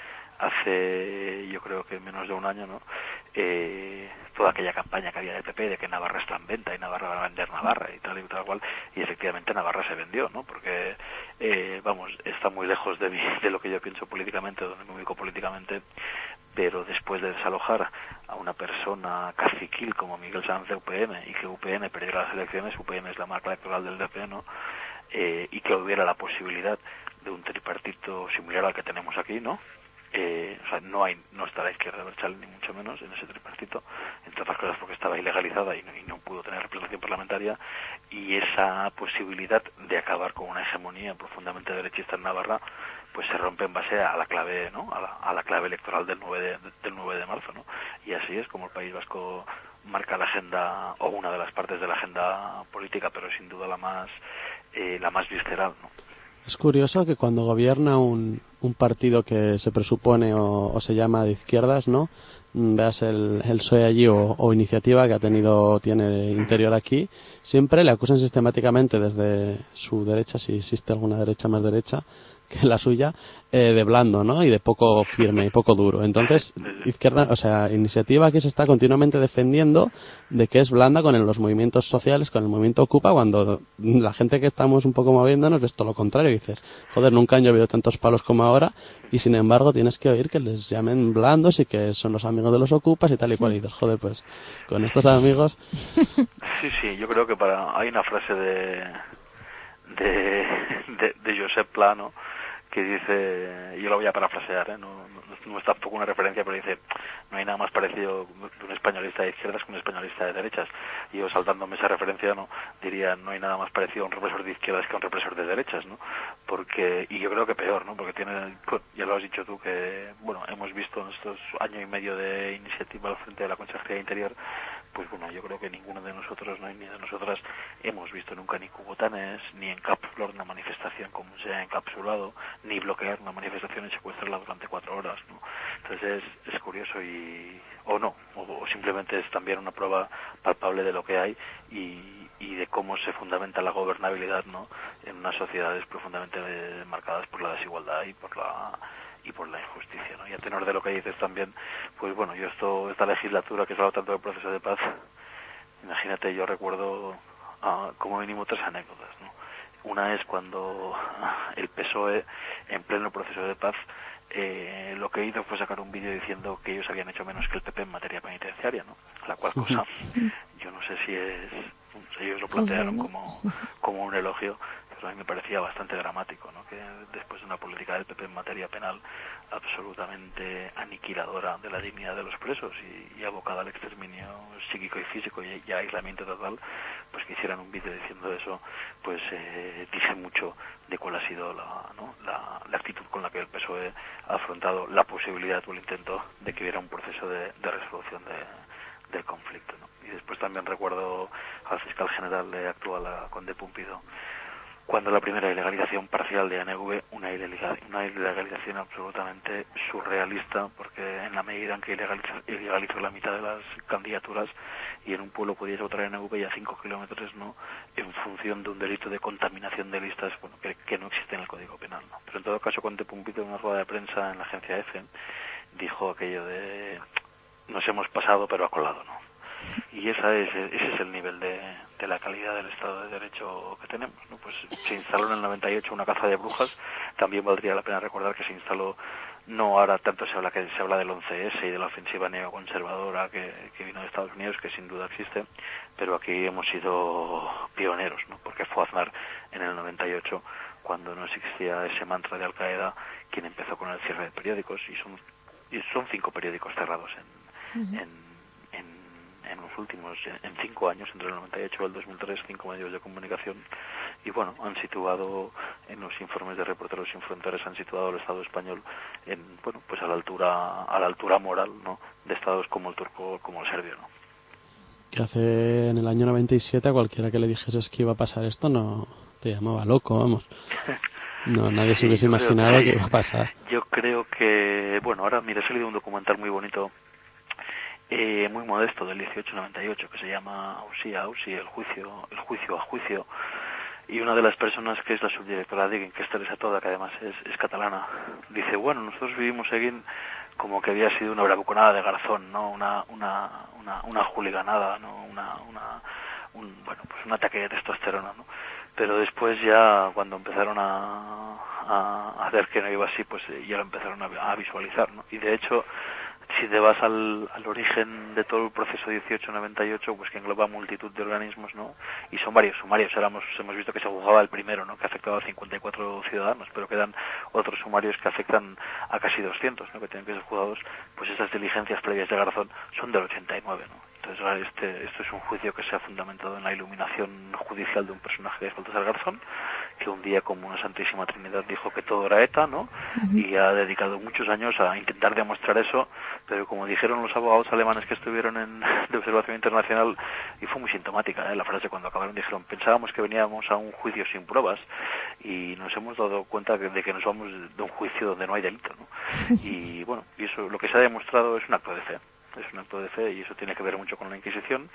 hace yo creo que menos de un año, ¿no?, eh, toda aquella campaña que había del P P de que Navarra está en venta y Navarra va a vender Navarra y tal y tal cual, y efectivamente Navarra se vendió, ¿no?, porque eh, vamos, está muy lejos de mí, de lo que yo pienso políticamente, donde me ubico políticamente, pero después de desalojar a una persona caciquil como Miguel Sanz de U P N y que U P N perdiera las elecciones, U P N es la marca electoral del D P, ¿no?, eh, y que hubiera la posibilidad de un tripartito similar al que tenemos aquí, ¿no?, Eh, o sea, no hay no está la izquierda abertzale ni mucho menos en ese tripartito, entre otras cosas porque estaba ilegalizada y no, y no pudo tener representación parlamentaria, y esa posibilidad de acabar con una hegemonía profundamente derechista en Navarra pues se rompe en base a la clave, ¿no?, a la, a la clave electoral del nueve de, del nueve de marzo, ¿no? Y así es como el País Vasco marca la agenda, o una de las partes de la agenda política, pero sin duda la más eh, la más visceral, ¿no? Es curioso que cuando gobierna un, un partido que se presupone o, o se llama de izquierdas, ¿no?, veas el, el P S O E allí o, o Iniciativa, que ha tenido tiene interior aquí, siempre le acusan sistemáticamente desde su derecha, si existe alguna derecha más derecha, que la suya, eh, de blando, ¿no? Y de poco firme y poco duro. Entonces, Izquierda, o sea, Iniciativa aquí se está continuamente defendiendo de que es blanda con el- los movimientos sociales, con el movimiento Ocupa, cuando la gente que estamos un poco moviéndonos ves todo lo contrario. Y dices, joder, nunca han llovido tantos palos como ahora, y sin embargo tienes que oír que les llamen blandos y que son los amigos de los Ocupas y tal y cual. Y dices, joder, pues con estos amigos... Sí, sí, yo creo que para hay una frase de de, de, de Josep Pla, ¿no?, que dice, yo lo voy a parafrasear, ¿eh? no, no, no es tampoco una referencia, pero dice, no hay nada más parecido de un españolista de izquierdas que un españolista de derechas. Y yo, saltándome esa referencia, no diría, no hay nada más parecido a un represor de izquierdas que a un represor de derechas, ¿no? Porque, y yo creo que peor, ¿no? Porque tiene, pues, ya lo has dicho tú, que, bueno, hemos visto en estos año y medio de iniciativa al frente de la Consejería de Interior, pues bueno, yo creo que ninguno de nosotros, no, ni de nosotras, hemos visto nunca ni cubotanes, ni encapsular una manifestación como se ha encapsulado, ni bloquear una manifestación y secuestrarla durante cuatro horas, ¿no? Entonces es, es curioso y, o no, o, o simplemente es también una prueba palpable de lo que hay y, y de cómo se fundamenta la gobernabilidad, ¿no?, en unas sociedades profundamente eh, marcadas por la desigualdad y por la y por la injusticia, ¿no? Y a tenor de lo que dices también, pues bueno, yo esto esta legislatura que he hablado tanto del proceso de paz, imagínate, yo recuerdo uh, como mínimo tres anécdotas, ¿no? Una es cuando el P S O E, en pleno proceso de paz, eh, lo que hizo fue sacar un vídeo diciendo que ellos habían hecho menos que el P P en materia penitenciaria, ¿no? La cual cosa, yo no sé si es, ellos lo plantearon como, como un elogio, pero a mí me parecía bastante dramático, ¿no?, que después de una política del P P en materia penal absolutamente aniquiladora de la dignidad de los presos y, y abocada al exterminio psíquico y físico y, y a aislamiento total, pues que hicieran un vídeo diciendo eso, pues eh, dice mucho de cuál ha sido la, ¿no?, la, la actitud con la que el P S O E ha afrontado la posibilidad o el intento de que hubiera un proceso de, de resolución de, del conflicto, ¿no? Y después también recuerdo al fiscal general de actual, a Conde Pumpido, cuando la primera ilegalización parcial de A N E V, una ilegalización, una ilegalización absolutamente surrealista, porque en la medida en que ilegalizó, ilegalizó la mitad de las candidaturas y en un pueblo podías votar A N E V y a cinco kilómetros no, en función de un delito de contaminación de listas, bueno, que, que no existe en el Código Penal, ¿no? Pero en todo caso, Conde Pumpido, en una rueda de prensa en la agencia EFE, dijo aquello de nos hemos pasado pero ha colado, ¿no? Y esa es, ese es el nivel de, de la calidad del Estado de Derecho que tenemos, ¿no? Pues se instaló en el noventa y ocho una caza de brujas, también valdría la pena recordar que se instaló, no ahora tanto se habla que se habla del once ese y de la ofensiva neoconservadora que, que vino de Estados Unidos, que sin duda existe, pero aquí hemos sido pioneros, ¿no? Porque fue Aznar en el noventa y ocho, cuando no existía ese mantra de Al Qaeda, quien empezó con el cierre de periódicos, y son, y son cinco periódicos cerrados en, uh-huh. en en los últimos, en cinco años, entre el noventa y ocho y el dos mil tres, cinco medios de comunicación, y bueno, han situado en los informes de Reporteros Sin Fronteras, han situado al Estado español en, bueno, pues a la altura, a la altura moral, ¿no?, de estados como el turco, como el serbio, ¿no? Que hace, en el año noventa y siete, a cualquiera que le dijeses que iba a pasar esto, no te llamaba loco, vamos. No, nadie se hubiese sí, imaginado que, que iba a pasar. Yo creo que, bueno, ahora, mira, he salido un documental muy bonito, Eh, muy modesto, del dieciocho noventa y ocho, que se llama Ausi a Ausi, el juicio, el juicio a juicio, y una de las personas que es la subdirectora de que es Teresa Toda, que además es, es catalana, dice, bueno, nosotros vivimos aquí como que había sido una bravuconada de Garzón, ¿no?, una una una, una juliganada, ¿no?, una una un, bueno, pues un ataque de testosterona, ¿no? Pero después ya cuando empezaron a, a hacer que no iba así, pues ya lo empezaron a, a visualizar, ¿no? Y de hecho, si te vas al, al origen de todo el proceso dieciocho noventa y ocho, pues que engloba multitud de organismos, ¿no? Y son varios sumarios. Ahora hemos, hemos visto que se juzgaba el primero, ¿no?, que afectaba a cincuenta y cuatro ciudadanos, pero quedan otros sumarios que afectan a casi doscientos, ¿no?, que tienen que ser juzgados. Pues esas diligencias previas de Garzón son del ochenta y nueve, ¿no? Entonces, este, esto es un juicio que se ha fundamentado en la iluminación judicial de un personaje que es Baltasar Garzón, que un día, como una Santísima Trinidad, dijo que todo era ETA, ¿no? Uh-huh. Y ha dedicado muchos años a intentar demostrar eso, pero como dijeron los abogados alemanes que estuvieron en de observación internacional, y fue muy sintomática, ¿eh?, la frase cuando acabaron, dijeron, pensábamos que veníamos a un juicio sin pruebas y nos hemos dado cuenta de que nos vamos de un juicio donde no hay delito, ¿no? Y bueno, y eso, lo que se ha demostrado es un acto de fe. Es un acto de fe y eso tiene que ver mucho con la Inquisición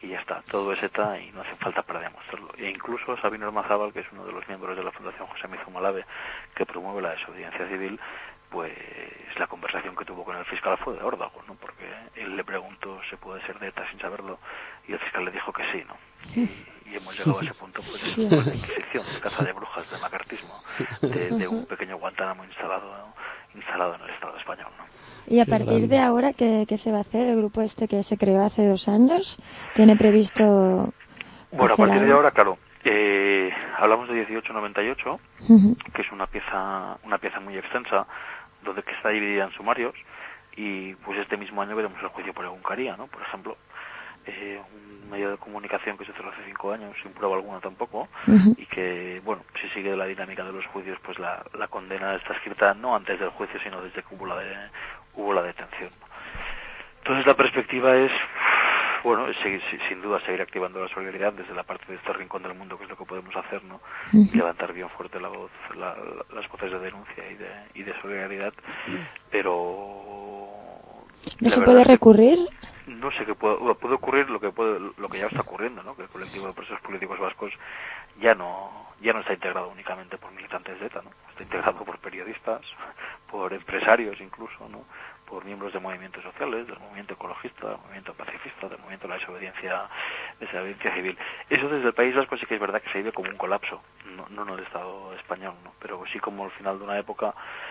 y ya está, todo es ETA y no hace falta para demostrarlo. E incluso Sabino Ormazábal, que es uno de los miembros de la Fundación José Mizo Malave, que promueve la desobediencia civil, pues la conversación que tuvo con el fiscal fue de órdago, ¿no? Porque él le preguntó si puede ser de ETA sin saberlo y el fiscal le dijo que sí, ¿no? Y, y hemos llegado a ese punto, pues, de, pues, de inquisición, de caza de brujas, de macartismo, de, de un pequeño Guantánamo instalado, ¿no? instalado en el Estado español, ¿no? Y a partir de ahora, ¿qué, ¿qué se va a hacer? El grupo este que se creó hace dos años, ¿tiene previsto...? Bueno, a partir algo? de ahora, claro, eh, hablamos de dieciocho noventa y ocho, uh-huh. que es una pieza una pieza muy extensa, donde que está dividida en sumarios, y pues este mismo año veremos el juicio por Egunkaria, ¿no? Por ejemplo, eh, un medio de comunicación que se cerró hace cinco años, sin prueba alguna tampoco, uh-huh. y que, bueno, si sigue la dinámica de los juicios, pues la, la condena está escrita no antes del juicio, sino desde que hubo la, de, hubo la detención. Entonces la perspectiva es, bueno, es seguir, sin duda seguir activando la solidaridad desde la parte de este rincón del mundo, que es lo que podemos hacer, ¿no? Uh-huh. Y levantar bien fuerte la voz, la, la, las voces de denuncia y de, y de solidaridad, uh-huh. pero... ¿No se puede recurrir? No sé qué puede, puede ocurrir lo que puede, lo que ya está ocurriendo, ¿no? Que el colectivo de presos políticos vascos ya no ya no está integrado únicamente por militantes de ETA, ¿no? Está integrado por periodistas, por empresarios incluso, ¿no? Por miembros de movimientos sociales, del movimiento ecologista, del movimiento pacifista, del movimiento de la desobediencia, desobediencia civil. Eso desde el País Vasco sí que es verdad que se vive como un colapso, no, no en el Estado español, ¿no? Pero sí como al final de una época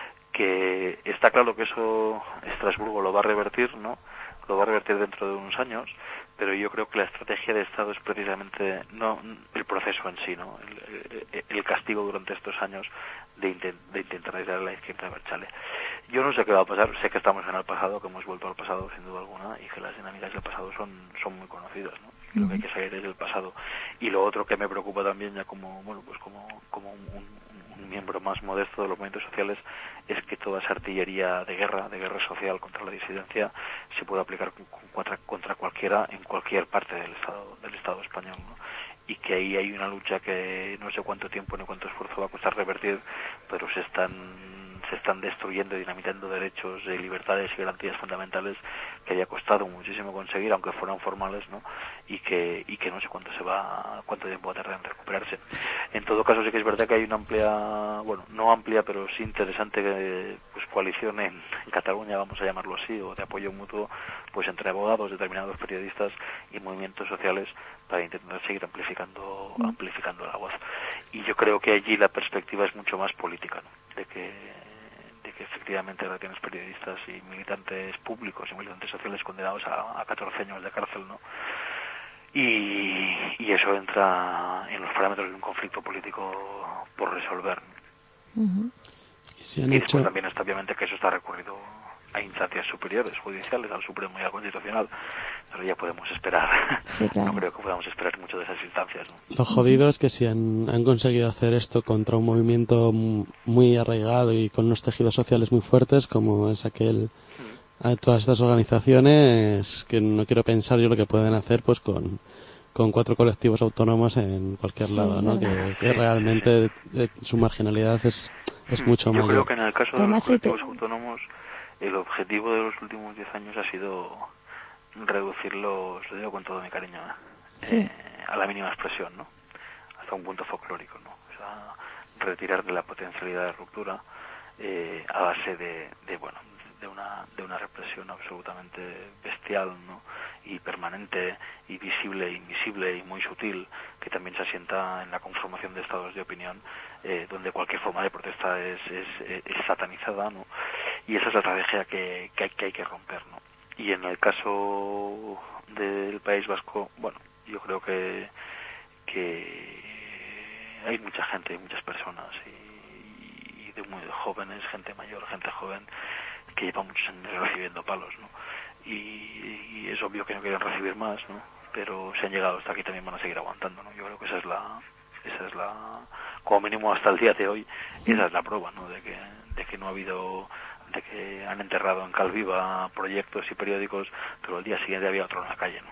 que está claro que eso Estrasburgo lo va a revertir, ¿no? Lo va a revertir dentro de unos años, pero yo creo que la estrategia de Estado es precisamente no el proceso en sí, ¿no? El, el, el castigo durante estos años de, intent, de intentar aislar a la izquierda Berchale. Yo no sé qué va a pasar, sé que estamos en el pasado, que hemos vuelto al pasado sin duda alguna y que las dinámicas del pasado son, son muy conocidas, ¿no? Y creo que hay que salir del pasado. Y lo otro que me preocupa también ya como, bueno, pues como, como un, un, un miembro más modesto de los movimientos sociales es que toda esa artillería de guerra, de guerra social contra la disidencia se puede aplicar contra, contra cualquiera en cualquier parte del Estado, del Estado español, ¿no? Y que ahí hay una lucha que no sé cuánto tiempo ni cuánto esfuerzo va a costar revertir, pero se están se están destruyendo y dinamitando derechos y libertades y garantías fundamentales que haya costado muchísimo conseguir, aunque fueran formales, ¿no? Y que y que no sé cuánto se va, cuánto tiempo va a tardar en recuperarse. En todo caso sí que es verdad que hay una amplia, bueno, no amplia, pero sí interesante pues coalición en, en Cataluña, vamos a llamarlo así, o de apoyo mutuo, pues entre abogados, determinados periodistas y movimientos sociales para intentar seguir amplificando amplificando la voz. Y yo creo que allí la perspectiva es mucho más política, ¿no? De que de que efectivamente ahora tienes periodistas y militantes públicos y militantes sociales condenados a, a catorce años de cárcel, ¿no? Y, y eso entra en los parámetros de un conflicto político por resolver. Uh-huh. Y, si han y hecho... después también está obviamente que eso está recurrido a instancias superiores, judiciales, al Supremo y al Constitucional, pero ya podemos esperar. Sí, claro. No creo que podamos esperar mucho de esas instancias, ¿no? Lo jodido es que si han, han conseguido hacer esto contra un movimiento muy arraigado y con unos tejidos sociales muy fuertes, como es aquel, mm. todas estas organizaciones, que no quiero pensar yo lo que pueden hacer pues con, con cuatro colectivos autónomos en cualquier sí, lado, ¿no? Que, que realmente eh, su marginalidad es, es mucho yo mayor. Yo creo que en el caso de Además, los colectivos sí te... autónomos el objetivo de los últimos diez años ha sido reducirlos, lo digo con todo mi cariño, ¿eh? Sí. Eh, a la mínima expresión, ¿no? Hasta un punto folclórico, ¿no? O sea, retirar de la potencialidad de ruptura eh, a base de, de, bueno, de una, de una represión absolutamente bestial, ¿no? Y permanente, y visible, invisible y muy sutil, que también se asienta en la conformación de estados de opinión, eh, donde cualquier forma de protesta es, es, es satanizada, ¿no? Y esa es la estrategia que, que, hay, que hay que romper, ¿no? Y en el caso del País Vasco, bueno, yo creo que, que hay mucha gente, muchas personas, y, y de muy jóvenes, gente mayor, gente joven, que lleva muchos años recibiendo palos, ¿no? Y, y es obvio que no quieren recibir más, ¿no? Pero si han llegado hasta aquí también van a seguir aguantando, ¿no? Yo creo que esa es la, esa es la, como mínimo hasta el día de hoy, esa es la prueba, ¿no? De que, de que no ha habido, de que han enterrado en Calviva proyectos y periódicos, pero al día siguiente había otro en la calle, ¿no?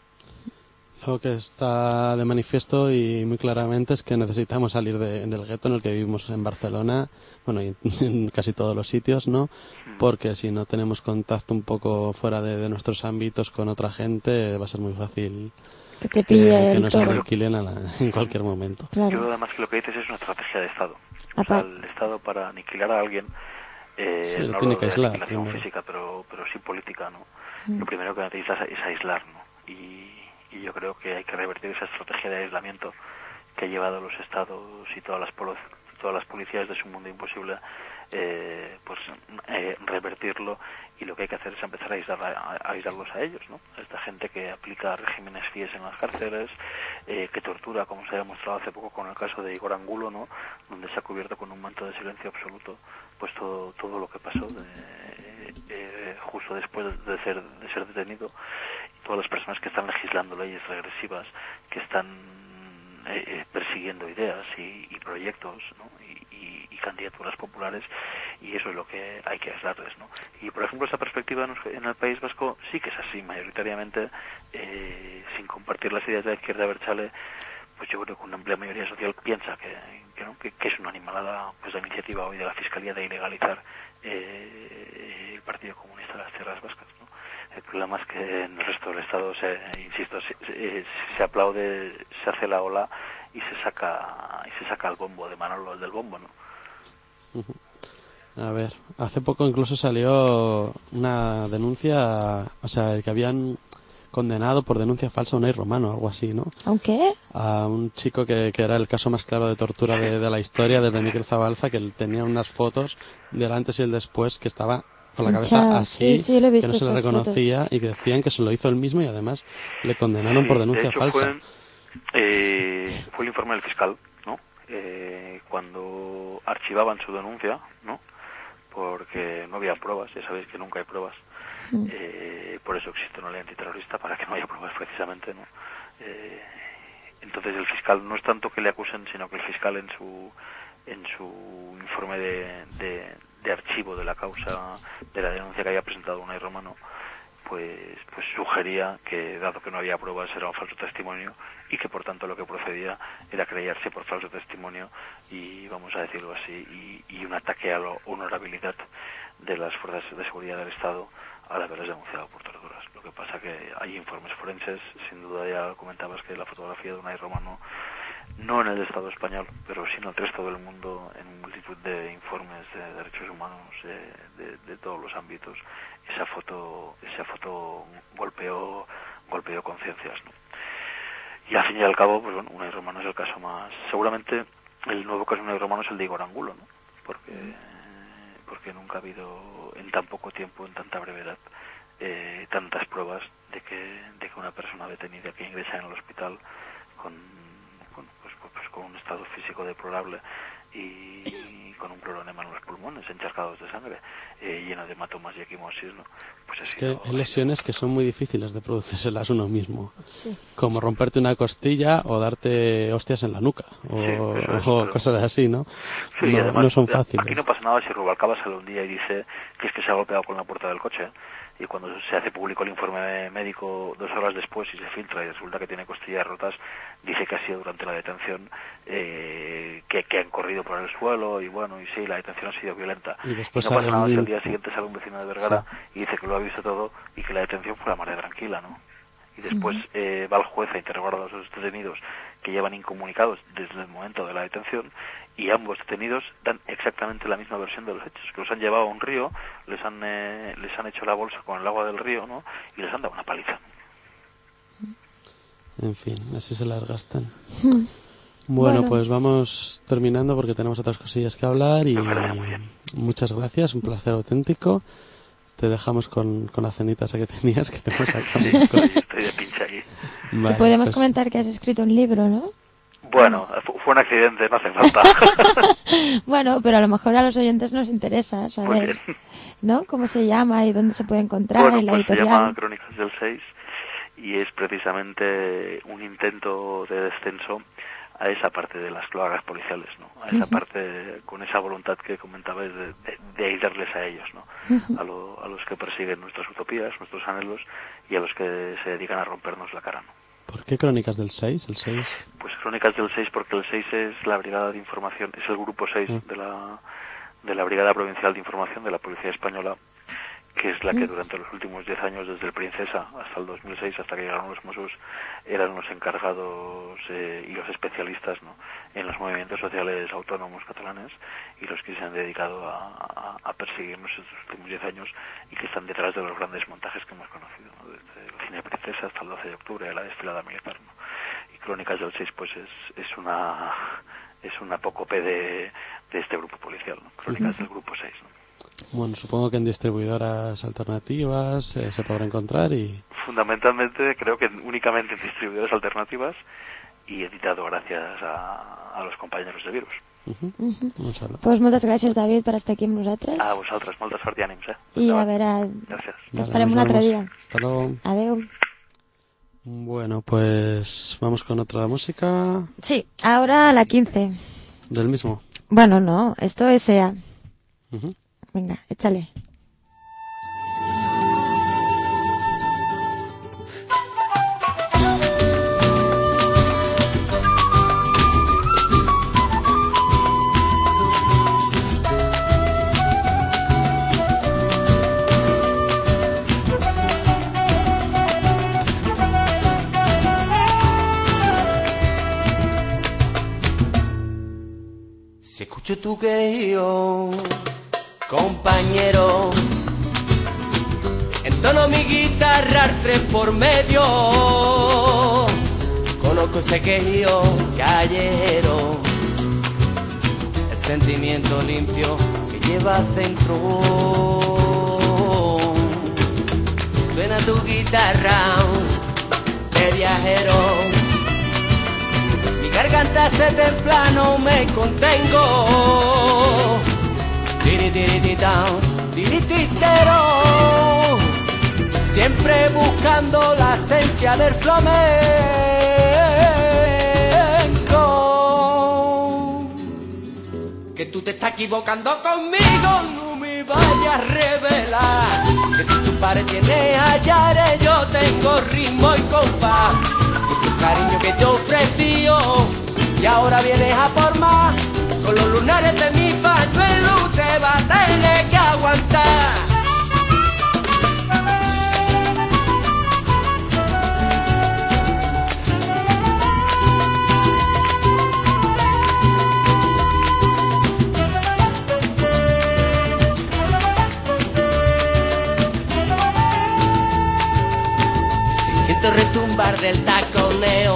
Lo que está de manifiesto y muy claramente es que necesitamos salir de, del gueto en el que vivimos en Barcelona, bueno, y en casi todos los sitios, ¿no? Porque si no tenemos contacto un poco fuera de, de nuestros ámbitos con otra gente, va a ser muy fácil Que te pille eh, que el nos toro. aniquilen a la- en cualquier momento. Yo Claro. además que lo que dices es una estrategia de Estado. O Apa- sea, el Estado para aniquilar a alguien, eh, Sí, lo no tiene hablo que de aislar aniquilación primero. física, pero, pero sí política, ¿no? Mm. Lo primero que necesitas es aislar, ¿no? Y, y yo creo que hay que revertir esa estrategia de aislamiento que ha llevado a los Estados y todas las, polo- todas las policías de su mundo imposible, eh, pues eh, revertirlo, y lo que hay que hacer es empezar a, aislar, a, a aislarlos a ellos, ¿no? A esta gente que aplica regímenes FIES en las cárceles, eh, que tortura, como se ha demostrado hace poco con el caso de Igor Angulo, ¿no? Donde se ha cubierto con un manto de silencio absoluto pues todo todo lo que pasó de, eh, justo después de ser de ser detenido, y todas las personas que están legislando leyes regresivas, que están eh, persiguiendo ideas y, y proyectos, ¿no? y, y, y candidaturas populares, y eso es lo que hay que aislarles, ¿no? Y por ejemplo esa perspectiva en, en el País Vasco sí que es así, mayoritariamente, eh, sin compartir las ideas de la izquierda abertzale, pues yo creo que una amplia mayoría social piensa que, que, ¿no? que, que es una animalada, pues la iniciativa hoy de la Fiscalía de ilegalizar eh, el Partido Comunista de las Tierras Vascas, ¿no? El problema es que en el resto del Estado, se, insisto, se, se, se aplaude, se hace la ola y se saca y se saca el bombo de Manolo, el del bombo, ¿no? A ver, hace poco incluso salió una denuncia, o sea, que habían condenado por denuncia falsa a Unai Romano, algo así, ¿no? ¿Aunque? A un chico que, que era el caso más claro de tortura de, de la historia, desde Miquel Zabalza, que él tenía unas fotos del antes y el después, que estaba con la cabeza Hinchado. así, Sí, sí, lo he que visto no se le estas reconocía, fotos. y que decían que se lo hizo él mismo, y además le condenaron Sí, por de denuncia hecho, falsa. Fue, eh, fue el informe del fiscal, ¿no? Eh, cuando archivaban su denuncia, ¿no? Porque no había pruebas, ya sabéis que nunca hay pruebas. Mm. Eh, por eso existe una ley antiterrorista, para que no haya pruebas precisamente, ¿no? Eh, entonces el fiscal no es tanto que le acusen, sino que el fiscal en su en su informe de, de, de archivo de la causa, de la denuncia que había presentado Unai Romano, pues pues sugería que, dado que no había pruebas, era un falso testimonio, y que por tanto lo que procedía era creerse por falso testimonio y, vamos a decirlo así, y, y un ataque a la honorabilidad de las fuerzas de seguridad del Estado al haberles denunciado por torturas. Lo que pasa que hay informes forenses, sin duda ya comentabas que la fotografía de Unai Romano, no en el Estado español, pero sí en el resto del mundo, en multitud de informes de derechos humanos eh, de, de todos los ámbitos, esa foto esa foto golpeó golpeó conciencias, ¿no? Y al fin y al cabo, pues bueno, Unai Romano es el caso más, seguramente el nuevo caso de Unai Romano es el de Igor Angulo, ¿no? Porque porque nunca ha habido en tan poco tiempo, en tanta brevedad, eh, tantas pruebas de que de que una persona detenida que ingresa en el hospital con, con pues, pues con un estado físico deplorable y con un problema en los pulmones, encharcados de sangre, eh, lleno de hematomas y equimosis, ¿no? Pues Es sido, que hay lesiones que son muy difíciles de producírselas uno mismo. Sí. Como romperte una costilla o darte hostias en la nuca, o, Sí, eso es, o pero- cosas así, ¿no? Sí, no, además, no son fáciles. aquí no pasa nada si Rubalcaba sale un día y dice que es que se ha golpeado con la puerta del coche, y cuando se hace público el informe médico dos horas después y se filtra y resulta que tiene costillas rotas, dice que ha sido durante la detención, eh, que, que han corrido por el suelo, y bueno, y sí, la detención ha sido violenta. Y después no sale pasa nada un si al in- día siguiente sale un vecino de Vergara y dice que lo ha visto todo y que la detención fue la marea tranquila, ¿no? Y después eh, va el juez a interrogar a los detenidos que llevan incomunicados desde el momento de la detención, y ambos detenidos dan exactamente la misma versión de los hechos, que los han llevado a un río, les han eh, les han hecho la bolsa con el agua del río, ¿no? Y les han dado una paliza. En fin, así se las gastan. Mm. Bueno, Bueno. pues vamos terminando porque tenemos otras cosillas que hablar, y Me parece muy bien. muchas gracias, un placer auténtico. Te dejamos con, con la cenita esa que tenías, que te hemos sacado un poco. Estoy, estoy de pincha aquí. Vale, Y podemos pues, comentar que has escrito un libro, ¿no? Bueno, fu- fue un accidente, no hace falta. Bueno, pero a lo mejor a los oyentes nos interesa Muy saber, bien. ¿no? ¿Cómo se llama y dónde se puede encontrar Bueno, en la pues se editorial? llama Crónicas del seis, y es precisamente un intento de descenso a esa parte de las cloacas policiales, ¿no? A esa Ujú. parte, con esa voluntad que comentabais de, de, de aislarles a ellos, ¿no? Ujú. A, lo, a los que persiguen nuestras utopías, nuestros anhelos, y a los que se dedican a rompernos la cara, ¿no? ¿Por qué Crónicas del seis? El seis. Pues Crónicas del seis porque el seis es la Brigada de Información, es el grupo seis Ah. de la de la Brigada Provincial de Información de la Policía Española, que es la que durante los últimos diez años, desde el Princesa hasta el dos mil seis, hasta que llegaron los Mossos, eran los encargados eh, y los especialistas, ¿no?, en los movimientos sociales autónomos catalanes, y los que se han dedicado a, a, a perseguirnos estos últimos diez años y que están detrás de los grandes montajes que hemos conocido, ¿no?, desde el cine Princesa hasta el doce de octubre, la desfilada militar, ¿no? Y Crónicas del seis, pues es, es una es una apócope de, de este grupo policial, ¿no? Crónicas uh-huh. del grupo seis, ¿no? Bueno, supongo que en distribuidoras alternativas eh, se podrá encontrar y... Fundamentalmente, creo que únicamente en distribuidoras alternativas y editado gràcies a, a los compañeros de Virus. Uh-huh. Uh-huh. Pues moltes gràcies, David, per estar aquí amb nosaltres. A vosaltres, moltes sort i ànims, eh? I a veure... Gràcies. T'esperem un altre dia. Hasta luego. Adeu. Bueno, pues vamos con otra música. Sí, ahora la quince. ¿Del mismo? Bueno, no, esto es E A. Uh-huh. Venga, échale. Si escucho tu quejío, compañero, entono mi guitarra tres por medio, conozco ese quejío callejero, el sentimiento limpio que llevas dentro. Si suena tu guitarra de viajero, mi garganta se templa, no me contengo. Tiritititao, tirititero, siempre buscando la esencia del flamenco. Que tú te estás equivocando conmigo, no me vayas a revelar. Que si tu padre tiene hallares, yo tengo ritmo y compás. Mucho cariño que te ofreció y ahora vienes a por más. Con los lunares de mi pañuelo te vas a tener que aguantar. Si siento retumbar del taconeo,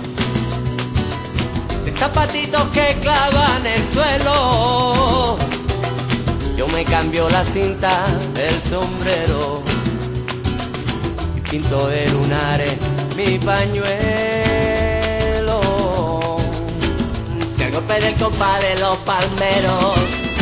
zapatitos que clavan el suelo, yo me cambio la cinta del sombrero y pinto de lunares mi pañuelo. Si al golpe del compás de los palmeros,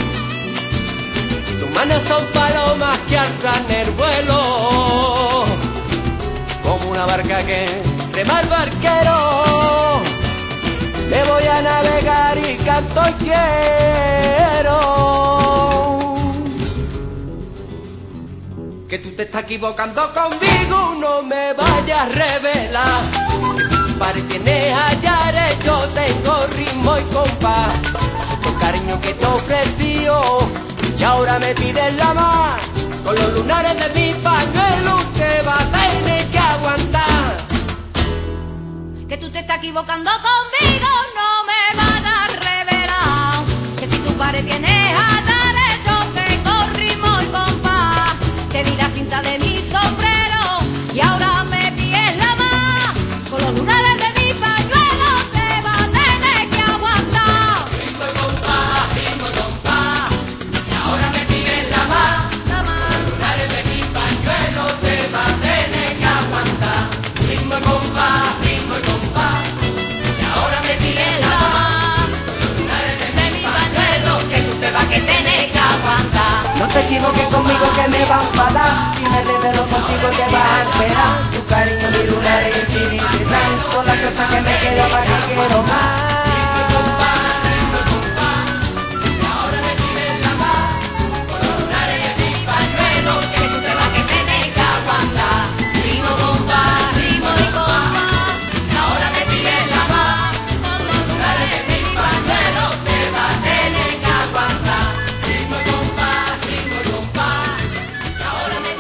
tus manos son palomas que alzan el vuelo, como una barca que rema el barquero. Me voy a navegar y canto y quiero. Que tú te estás equivocando conmigo, no me vayas a revelar. Que si tu padre tiene hallares, yo tengo ritmo y compás. Con cariño que te ofreció y ahora me pides la más. Con los lunares de mi pañuelo te vas a tener que aguantar. Que tú te estás equivocando conmigo, no me van a revelar. Que si tu padre tiene hallares, yo tengo ritmo y compás. Te di la cinta de mi sombrero y ahora me pides la más. Con los lunares de mi pañuelo te vas a tener que aguantar. Ritmo y compás, ritmo y compás, y ahora me pides la más. La más. Con los lunares de mi pañuelo te vas a tener que aguantar. Ritmo y compás, ritmo y compás, y ahora me pides la más. Con los lunares de mi pañuelo que tú te vas a tener que aguantar. No te equivoques conmigo que me va a enfadar. Si me revelo contigo te vas a esperar. Tu cariño, mi lunar y el tirititán son las cosas que me quedan para que quiero más. Ahora me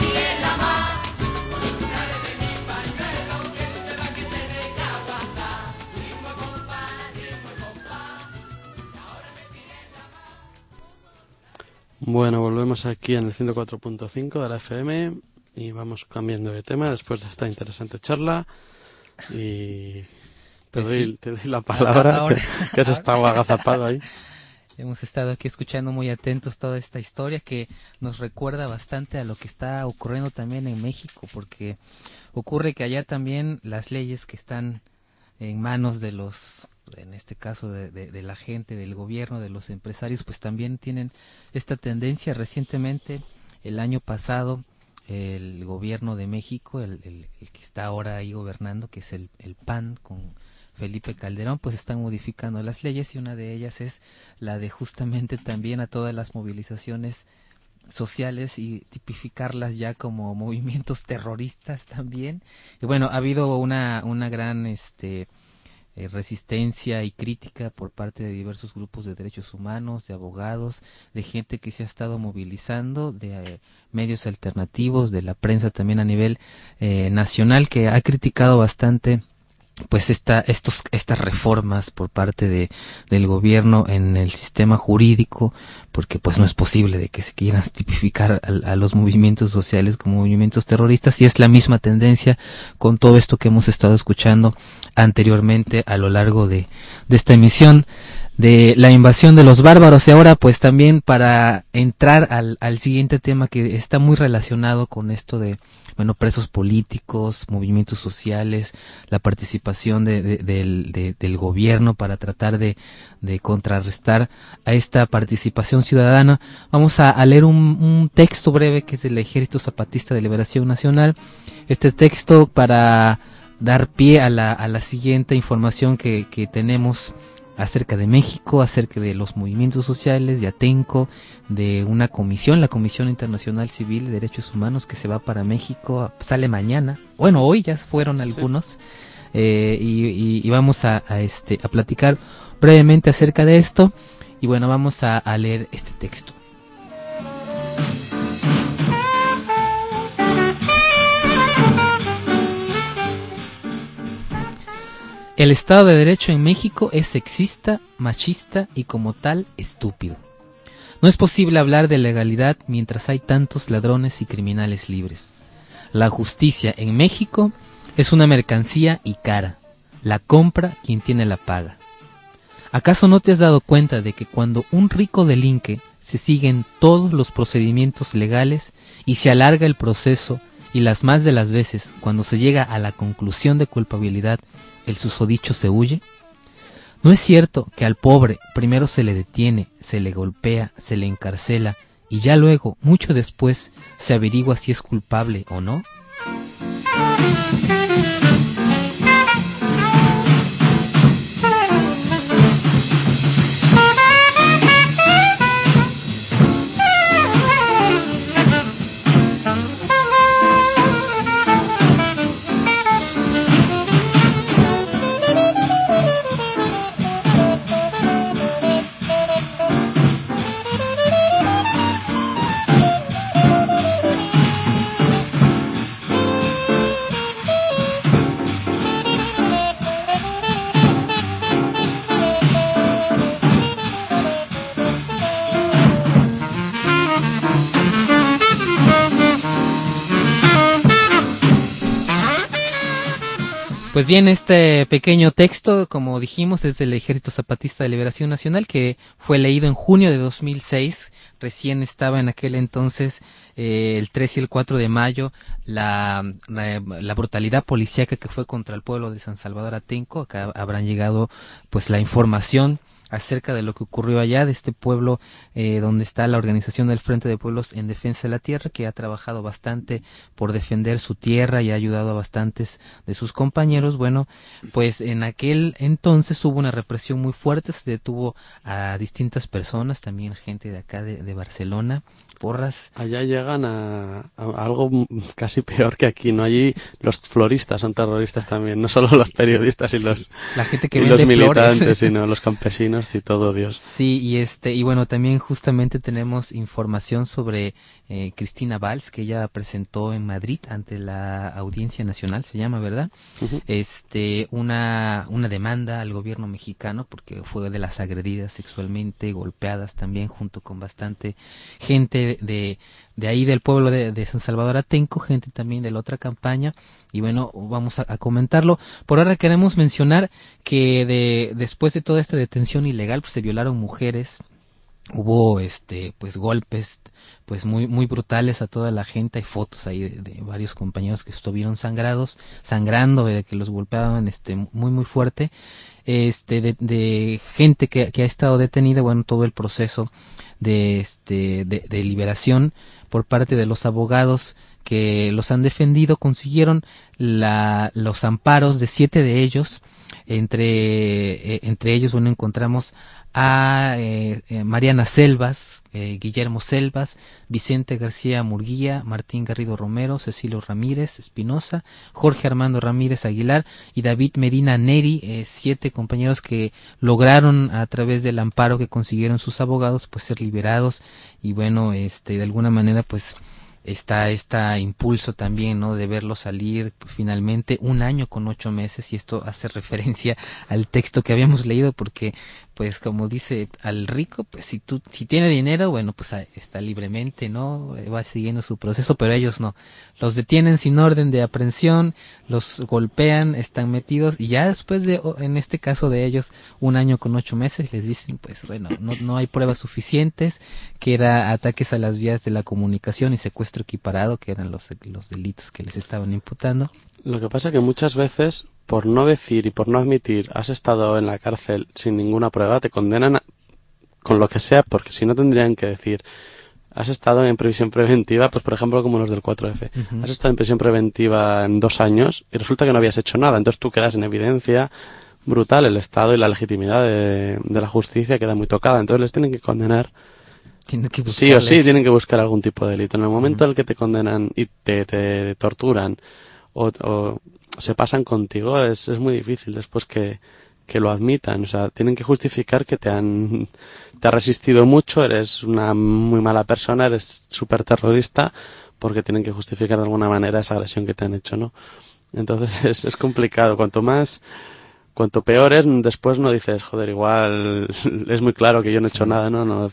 Bueno, volvemos aquí en el ciento cuatro punto cinco de la F M y vamos cambiando de tema después de esta interesante charla y te, Pues doy, sí. te doy la palabra, Ahora- que, que has estado agazapado ahí. Hemos estado aquí escuchando muy atentos toda esta historia que nos recuerda bastante a lo que está ocurriendo también en México, porque ocurre que allá también las leyes que están en manos de los, en este caso de, de, de la gente, del gobierno, de los empresarios, pues también tienen esta tendencia. Recientemente, el año pasado, el gobierno de México, el, el, el que está ahora ahí gobernando, que es el, el P A N con Felipe Calderón, pues están modificando las leyes y una de ellas es la de justamente también a todas las movilizaciones sociales y tipificarlas ya como movimientos terroristas también. Y bueno, ha habido una una gran este eh, resistencia y crítica por parte de diversos grupos de derechos humanos, de abogados, de gente que se ha estado movilizando, de eh, medios alternativos, de la prensa también a nivel eh, nacional, que ha criticado bastante pues esta, estos, estas reformas por parte de, del gobierno en el sistema jurídico, porque pues no es posible de que se quieran tipificar a, a los movimientos sociales como movimientos terroristas, y es la misma tendencia con todo esto que hemos estado escuchando anteriormente a lo largo de, de esta emisión de la invasión de los bárbaros. Y ahora pues también para entrar al, al siguiente tema que está muy relacionado con esto de bueno, presos políticos, movimientos sociales, la participación de, de, del, de, del gobierno para tratar de, de contrarrestar a esta participación ciudadana. Vamos a, a leer un, un texto breve que es del Ejército Zapatista de Liberación Nacional. Este texto para dar pie a la, a la siguiente información que, que tenemos acerca de México, acerca de los movimientos sociales, de Atenco, de una comisión, la Comisión Internacional Civil de Derechos Humanos, que se va para México, sale mañana, bueno, hoy ya fueron algunos, sí. eh, y, y, y vamos a, a, este, a platicar brevemente acerca de esto, y bueno, vamos a, a leer este texto. El Estado de Derecho en México es sexista, machista y como tal estúpido. No es posible hablar de legalidad mientras hay tantos ladrones y criminales libres. La justicia en México es una mercancía y cara. La compra quien tiene la paga. ¿Acaso no te has dado cuenta de que cuando un rico delinque se siguen todos los procedimientos legales y se alarga el proceso, y las más de las veces cuando se llega a la conclusión de culpabilidad el susodicho se huye? ¿No es cierto que al pobre primero se le detiene, se le golpea, se le encarcela y ya luego, mucho después, se averigua si es culpable o no? Pues bien, este pequeño texto, como dijimos, es del Ejército Zapatista de Liberación Nacional, que fue leído en junio de dos mil seis. Recién estaba en aquel entonces, eh, el tres y el cuatro de mayo, la, la, la brutalidad policíaca que fue contra el pueblo de San Salvador Atenco. Acá habrán llegado pues la información acerca de lo que ocurrió allá, de este pueblo eh, donde está la organización del Frente de Pueblos en Defensa de la Tierra, que ha trabajado bastante por defender su tierra y ha ayudado a bastantes de sus compañeros. Bueno, pues en aquel entonces hubo una represión muy fuerte, se detuvo a distintas personas, también gente de acá de, de Barcelona, porras. Allá llegan a, a algo casi peor que aquí, ¿no? Allí los floristas son terroristas también, no solo los periodistas y los, sí, la gente que y vende los militantes, flores. sino los campesinos imaginas si todo Dios. Sí, y este y bueno, también justamente tenemos información sobre eh, Cristina Valls, que ella presentó en Madrid ante la Audiencia Nacional, se llama, ¿verdad? Uh-huh. Este una una demanda al gobierno mexicano porque fue de las agredidas sexualmente, golpeadas también, junto con bastante gente de de ahí del pueblo de, de San Salvador Atenco, gente también de la otra campaña, y bueno, vamos a, a comentarlo. Por ahora queremos mencionar que de después de toda esta detención ilegal, pues se violaron mujeres, hubo este pues golpes pues muy muy brutales a toda la gente, hay fotos ahí de, de varios compañeros que estuvieron sangrados, sangrando, de que los golpeaban este muy muy fuerte, este de, de gente que, que ha estado detenida, bueno, todo el proceso de este de, de liberación por parte de los abogados que los han defendido, consiguieron la, los amparos de siete de ellos, entre eh, entre ellos, bueno, encontramos a eh, eh, Mariana Selvas, eh, Guillermo Selvas, Vicente García Murguía, Martín Garrido Romero, Cecilio Ramírez Espinosa, Jorge Armando Ramírez Aguilar y David Medina Neri, eh, siete compañeros que lograron a través del amparo que consiguieron sus abogados pues ser liberados, y bueno, este de alguna manera pues está este impulso también, ¿no?, de verlo salir pues, finalmente un año con ocho meses, y esto hace referencia al texto que habíamos leído, porque pues como dice, al rico, pues si tú si tiene dinero, bueno, pues está libremente, ¿no?, va siguiendo su proceso, pero ellos no, los detienen sin orden de aprehensión, los golpean, están metidos, y ya después de, en este caso de ellos, un año con ocho meses, les dicen, pues bueno, no, no hay pruebas suficientes, que era ataques a las vías de la comunicación y secuestro equiparado, que eran los, los delitos que les estaban imputando. Lo que pasa es que muchas veces, por no decir y por no admitir, has estado en la cárcel sin ninguna prueba, te condenan a, con lo que sea, porque si no tendrían que decir, has estado en prisión preventiva, pues por ejemplo como los del cuatro efe, uh-huh. has estado en prisión preventiva en dos años y resulta que no habías hecho nada, entonces tú quedas en evidencia brutal, el Estado y la legitimidad de, de la justicia queda muy tocada, entonces les tienen que condenar. Tienen que sí o sí, tienen que buscar algún tipo de delito. En el momento uh-huh. en el que te condenan y te, te torturan o, o se pasan contigo, es, es muy difícil después que, que lo admitan. O sea, tienen que justificar que te han te has resistido mucho, eres una muy mala persona, eres súper terrorista, porque tienen que justificar de alguna manera esa agresión que te han hecho, ¿no? Entonces es, es complicado. Cuanto más, cuanto peor es, después no dices, joder, igual es muy claro que yo no he sí. hecho nada, no, no,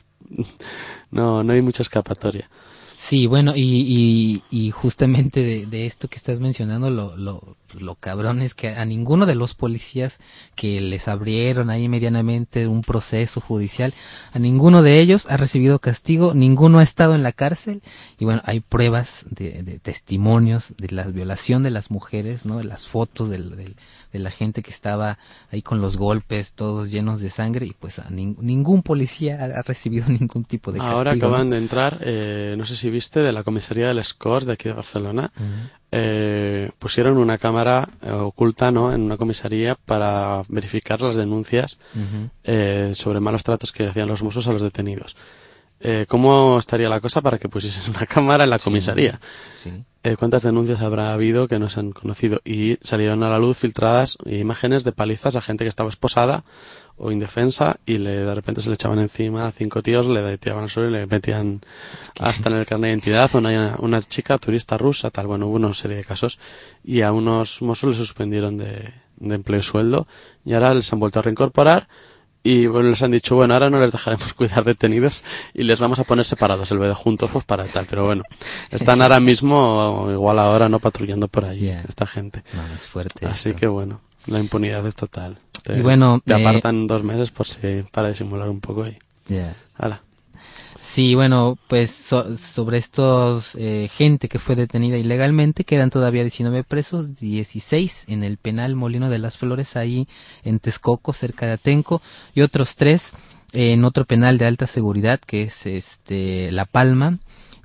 no, no hay mucha escapatoria. Sí, bueno, y, y, y justamente de, de esto que estás mencionando, lo, lo, lo cabrón es que a ninguno de los policías que les abrieron ahí medianamente un proceso judicial, a ninguno de ellos ha recibido castigo, ninguno ha estado en la cárcel, y bueno, hay pruebas de, de testimonios de la violación de las mujeres, ¿no?, de las fotos del, del, de la gente que estaba ahí con los golpes, todos llenos de sangre, y pues a ning- ningún policía ha, ha recibido ningún tipo de castigo. Ahora acaban ¿no? de entrar, eh, no sé si viste, de la comisaría del Escorts de aquí de Barcelona, uh-huh. eh, pusieron una cámara eh, oculta, ¿no?, en una comisaría para verificar las denuncias uh-huh. eh, sobre malos tratos que hacían los Mossos a los detenidos. Eh, ¿Cómo estaría la cosa para que pusiesen una cámara en la comisaría? Sí. sí. Eh, ¿Cuántas denuncias habrá habido que no se han conocido? Y salieron a la luz filtradas imágenes de palizas a gente que estaba esposada o indefensa y le, de repente se le echaban encima a cinco tíos, le tiraban al suelo y le metían es que... hasta en el carnet de identidad. Una, una chica turista rusa, tal, bueno, hubo una serie de casos, y a unos mozos les suspendieron de, de empleo y sueldo, y ahora les han vuelto a reincorporar. Y bueno, les han dicho, bueno, ahora no les dejaremos cuidar detenidos y les vamos a poner separados el B D juntos, pues para tal. Pero bueno, están ahora mismo, igual ahora, no patrullando por allí, yeah. esta gente. No, es fuerte. Así esto. que bueno, la impunidad es total. Te, y bueno, te eh... apartan dos meses por si, para disimular un poco ahí. Yeah. Hala. Sí, bueno, pues so, sobre estos eh, gente que fue detenida ilegalmente, quedan todavía diecinueve presos, dieciséis en el penal Molino de las Flores, ahí en Texcoco, cerca de Atenco, y otros tres eh, en otro penal de alta seguridad, que es este La Palma,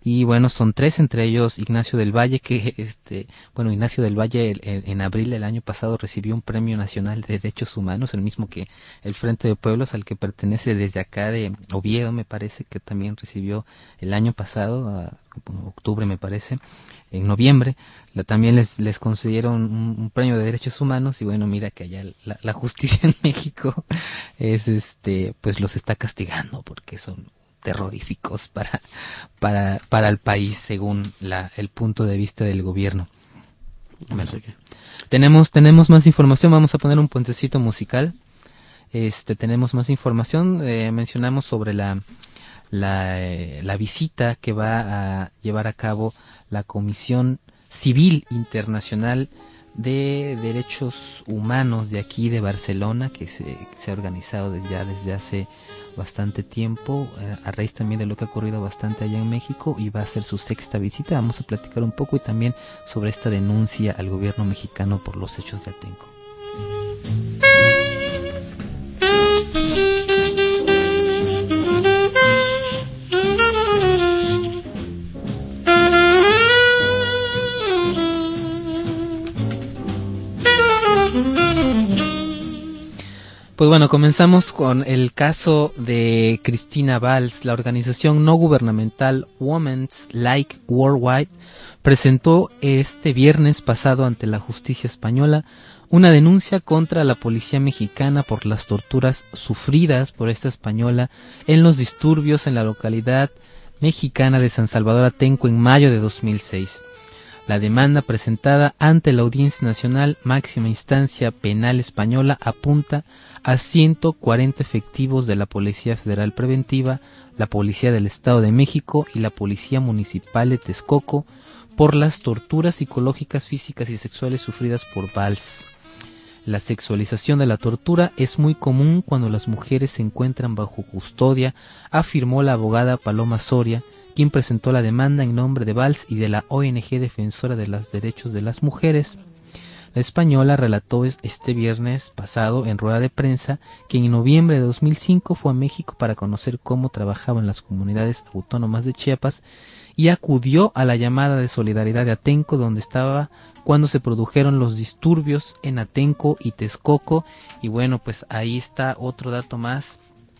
y bueno, son tres, entre ellos Ignacio del Valle, que este, bueno, Ignacio del Valle el, el, en abril del año pasado recibió un Premio Nacional de Derechos Humanos, el mismo que el Frente de Pueblos, al que pertenece desde acá de Oviedo, me parece, que también recibió el año pasado, a octubre me parece, en noviembre, la, también les les concedieron un, un premio de derechos humanos, y bueno, mira que allá la, la justicia en México es este, pues los está castigando porque son terroríficos para para para el país según la el punto de vista del gobierno. Bueno, que... tenemos tenemos más información, vamos a poner un puentecito musical. Este tenemos más información, eh, mencionamos sobre la la eh, la visita que va a llevar a cabo la Comisión Civil Internacional de Derechos Humanos de aquí de Barcelona, que se, que se ha organizado desde, ya desde hace bastante tiempo, a raíz también de lo que ha ocurrido bastante allá en México, y va a ser su sexta visita. Vamos a platicar un poco y también sobre esta denuncia al gobierno mexicano por los hechos de Atenco. Pues bueno, comenzamos con el caso de Cristina Valls. La organización no gubernamental Women's Like Worldwide presentó este viernes pasado ante la justicia española una denuncia contra la policía mexicana por las torturas sufridas por esta española en los disturbios en la localidad mexicana de San Salvador Atenco en mayo de dos mil seis. La demanda presentada ante la Audiencia Nacional, máxima instancia penal española, apunta a ciento cuarenta efectivos de la Policía Federal Preventiva, la Policía del Estado de México y la Policía Municipal de Texcoco por las torturas psicológicas, físicas y sexuales sufridas por Valls. La sexualización de la tortura es muy común cuando las mujeres se encuentran bajo custodia, afirmó la abogada Paloma Soria, quien presentó la demanda en nombre de Valls y de la O N G defensora de los derechos de las mujeres. La española relató este viernes pasado en rueda de prensa que en noviembre de dos mil cinco fue a México para conocer cómo trabajaban las comunidades autónomas de Chiapas y acudió a la llamada de solidaridad de Atenco, donde estaba cuando se produjeron los disturbios en Atenco y Texcoco. Y bueno, pues ahí está otro dato más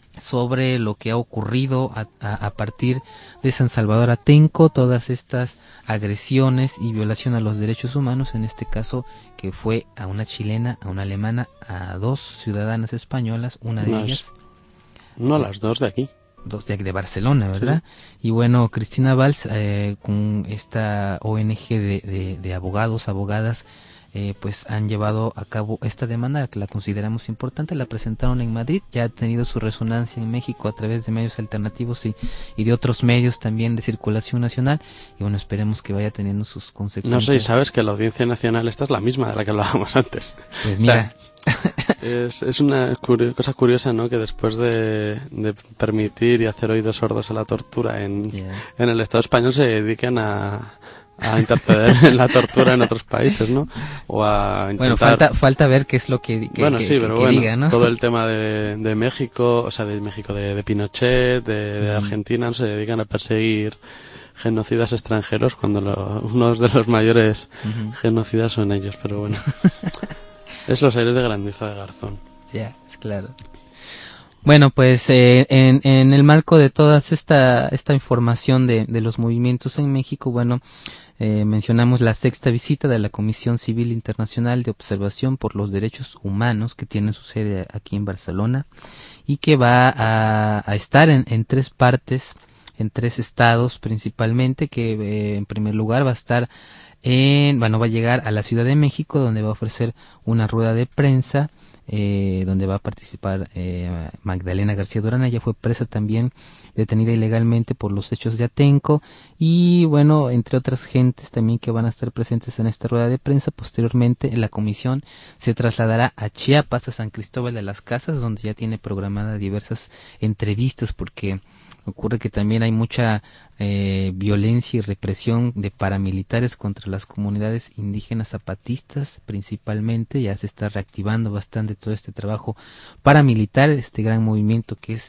sobre lo que ha ocurrido a, a, a partir de San Salvador Atenco, todas estas agresiones y violación a los derechos humanos, en este caso que fue a una chilena, a una alemana, a dos ciudadanas españolas, una de Las, ellas... No, las dos de aquí. Dos de, de Barcelona, ¿verdad? Sí. Y bueno, Cristina Valls, eh, con esta O N G de, de, de abogados, abogadas, Eh, pues han llevado a cabo esta demanda, que la consideramos importante. La presentaron en Madrid, ya ha tenido su resonancia en México a través de medios alternativos y, y de otros medios también de circulación nacional, y bueno, esperemos que vaya teniendo sus consecuencias. No sé, sabes que la Audiencia Nacional esta es la misma de la que hablábamos antes. Pues mira, o sea, es, es una curio- cosa curiosa, ¿no? Que después de, de permitir y hacer oídos sordos a la tortura en, yeah. en el Estado español se dediquen a a interceder en la tortura en otros países, ¿no? O a intentar... Bueno, falta falta ver qué es lo que, que, bueno, que, sí, que, pero que bueno, diga, ¿no? Todo el tema de, de México, o sea, de México, de, de Pinochet, de, de mm. Argentina, no se dedican a perseguir genocidas extranjeros cuando lo, unos de los mayores mm-hmm. genocidas son ellos, pero bueno. Es los aires de grandeza de Garzón. Ya, yeah, es claro. Bueno, pues eh, en, en el marco de toda esta esta información de, de los movimientos en México, bueno, eh, mencionamos la sexta visita de la Comisión Civil Internacional de Observación por los Derechos Humanos, que tiene su sede aquí en Barcelona y que va a, a estar en, en tres partes, en tres estados principalmente, que eh, en primer lugar va a estar en, bueno, va a llegar a la Ciudad de México, donde va a ofrecer una rueda de prensa, Eh, donde va a participar eh, Magdalena García Durán. Ella fue presa también, detenida ilegalmente por los hechos de Atenco, y bueno, entre otras gentes también que van a estar presentes en esta rueda de prensa. Posteriormente la comisión se trasladará a Chiapas, a San Cristóbal de las Casas, donde ya tiene programadas diversas entrevistas, porque ocurre que también hay mucha eh, violencia y represión de paramilitares contra las comunidades indígenas zapatistas principalmente. Ya se está reactivando bastante todo este trabajo paramilitar, este gran movimiento que es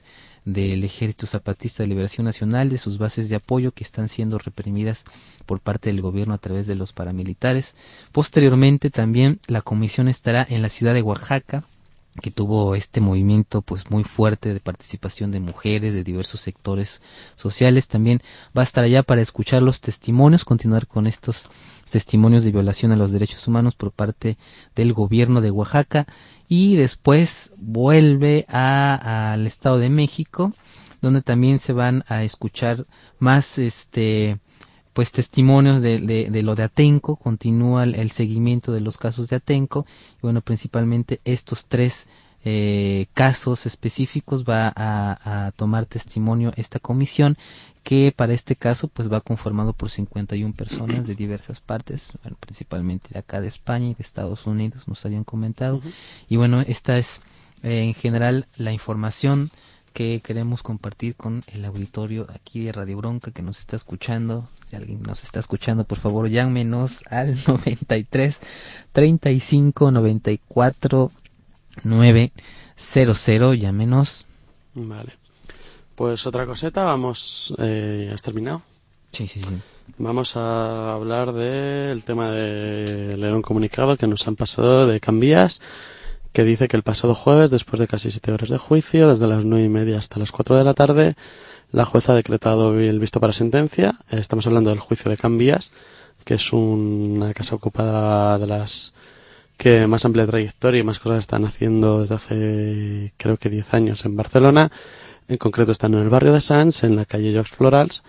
del Ejército Zapatista de Liberación Nacional, de sus bases de apoyo que están siendo reprimidas por parte del gobierno a través de los paramilitares. Posteriormente también la comisión estará en la ciudad de Oaxaca, que tuvo este movimiento pues muy fuerte de participación de mujeres de diversos sectores sociales. También va a estar allá para escuchar los testimonios, continuar con estos testimonios de violación a los derechos humanos por parte del gobierno de Oaxaca, y después vuelve a, al Estado de México, donde también se van a escuchar más este pues testimonios de, de, de lo de Atenco. Continúa el, el seguimiento de los casos de Atenco, y bueno, principalmente estos tres eh, casos específicos va a, a tomar testimonio esta comisión, que para este caso pues va conformado por cincuenta y una personas de diversas partes, bueno, principalmente de acá de España y de Estados Unidos, nos habían comentado. Uh-huh. Y bueno, esta es eh, en general la información que queremos compartir con el auditorio aquí de Radio Bronca que nos está escuchando. Si alguien nos está escuchando, por favor, llámenos al noventa y tres, treinta y cinco, noventa y cuatro, nueve cero cero, llámenos. Vale. Pues otra coseta, vamos, eh, ¿has terminado? Sí, sí, sí. Vamos a hablar del tema de leer un comunicado que nos han pasado de Cambías, que dice que el pasado jueves, después de casi siete horas de juicio, desde las nueve y media hasta las cuatro de la tarde, la jueza ha decretado el visto para sentencia. Estamos hablando del juicio de Cambías, que es una casa ocupada de las que más amplia trayectoria y más cosas están haciendo desde hace, creo que diez años en Barcelona. En concreto están en el barrio de Sants, en la calle Jocs Florals.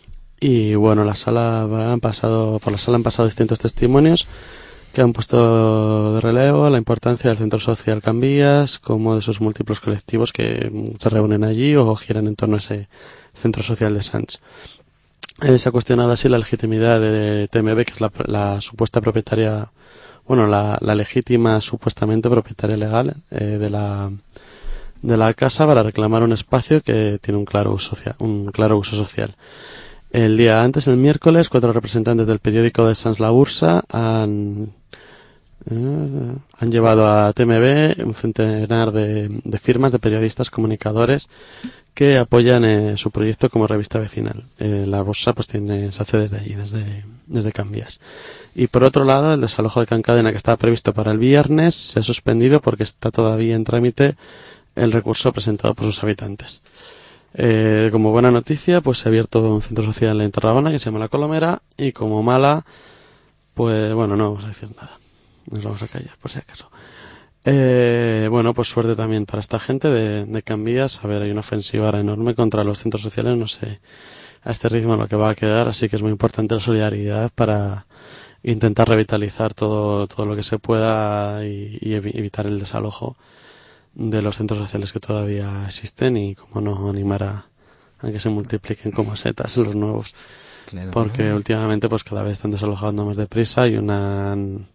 Y bueno, la sala han pasado, por la sala han pasado distintos testimonios que han puesto de relevo la importancia del Centro Social Cambías, como de sus múltiples colectivos que se reúnen allí o giran en torno a ese Centro Social de Sants. Eh, se ha cuestionado así la legitimidad de T M B, que es la, la supuesta propietaria, bueno, la, la legítima supuestamente propietaria legal eh, de la de la casa, para reclamar un espacio que tiene un claro uso social, un claro uso social. El día antes, el miércoles, cuatro representantes del periódico de Sants La Ursa han eh, han llevado a T M B un centenar de, de firmas de periodistas comunicadores que apoyan eh, su proyecto como revista vecinal. Eh, la Ursa pues tiene, se hace desde allí, desde, desde Cambías. Y por otro lado, el desalojo de Can Cadena, que estaba previsto para el viernes, se ha suspendido porque está todavía en trámite el recurso presentado por sus habitantes. Eh, como buena noticia, pues se ha abierto un centro social en Tarragona que se llama La Colomera, y como mala, pues bueno, no vamos a decir nada, nos vamos a callar por si acaso. Eh, bueno, pues suerte también para esta gente de, de Cambías. A ver, hay una ofensiva ahora enorme contra los centros sociales, no sé a este ritmo lo que va a quedar, así que es muy importante la solidaridad para intentar revitalizar todo, todo lo que se pueda y, y evitar el desalojo de los centros sociales que todavía existen, y como no animar a, a que se multipliquen como setas los nuevos, claro, porque claro. últimamente pues cada vez están desalojando más deprisa, y una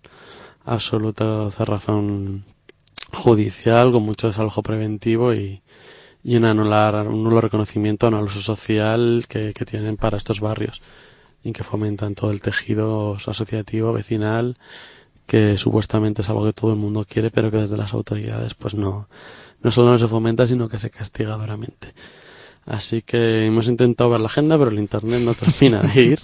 absoluta cerrazón judicial con mucho desalojo preventivo y, y un anular, un nulo reconocimiento al uso social que, que tienen para estos barrios, y que fomentan todo el tejido asociativo, vecinal, que supuestamente es algo que todo el mundo quiere, pero que desde las autoridades pues no, no solo no se fomenta, sino que se castiga duramente. Así que hemos intentado ver la agenda, pero el internet no termina de ir.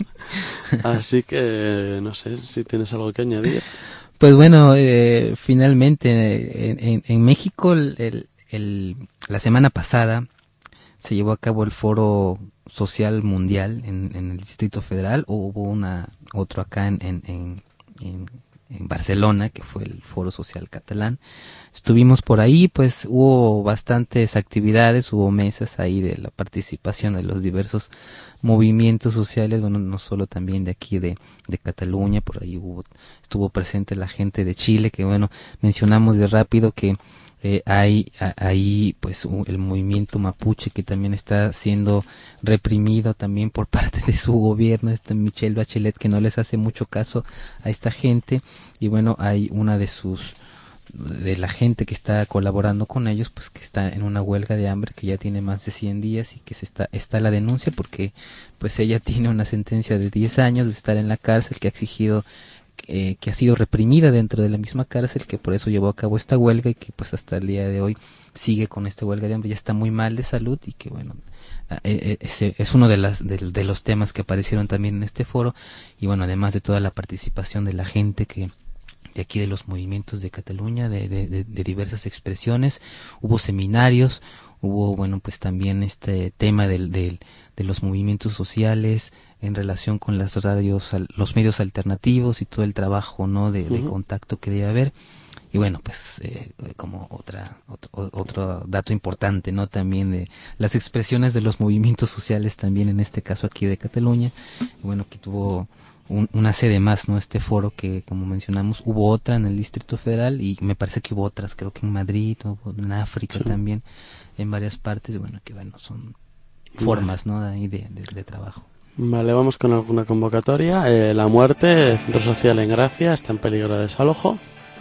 Así que no sé si tienes algo que añadir. Pues bueno, eh, finalmente en, en, en México el, el, el, la semana pasada se llevó a cabo el Foro Social Mundial en, en el Distrito Federal. Hubo una otro acá en, en, en, en en Barcelona, que fue el Foro Social Catalán. Estuvimos por ahí, pues hubo bastantes actividades, hubo mesas ahí de la participación de los diversos movimientos sociales, bueno, no solo también de aquí de, de Cataluña, por ahí hubo, estuvo presente la gente de Chile, que bueno, mencionamos de rápido que Eh, hay ahí pues un, el movimiento mapuche, que también está siendo reprimido también por parte de su gobierno, este Michelle Bachelet, que no les hace mucho caso a esta gente. Y bueno, hay una de sus de la gente que está colaborando con ellos, pues que está en una huelga de hambre que ya tiene más de cien días, y que se está está la denuncia porque pues ella tiene una sentencia de diez años de estar en la cárcel, que ha exigido eh, que ha sido reprimida dentro de la misma cárcel, que por eso llevó a cabo esta huelga y que pues hasta el día de hoy sigue con esta huelga de hambre, ya está muy mal de salud y que bueno, eh, eh, es uno de, las, de, de los temas que aparecieron también en este foro. Y bueno, además de toda la participación de la gente que de aquí de los movimientos de Cataluña, de, de, de, de diversas expresiones, hubo seminarios, hubo bueno pues también este tema del, del, de los movimientos sociales en relación con las radios, los medios alternativos y todo el trabajo, ¿no?, de, de contacto que debe haber. Y bueno, pues eh, como otra otro, otro dato importante, ¿no?, también de las expresiones de los movimientos sociales también en este caso aquí de Cataluña. Y bueno, que tuvo un, una sede más, ¿no?, este foro que, como mencionamos, hubo otra en el Distrito Federal y me parece que hubo otras, creo que en Madrid o en África sí. también, en varias partes. Bueno, que bueno, son formas, ¿no?, de, de, de, de trabajo. Vale, vamos con alguna convocatoria. Eh, la muerte, el Centro Social en Gracia está en peligro de desalojo.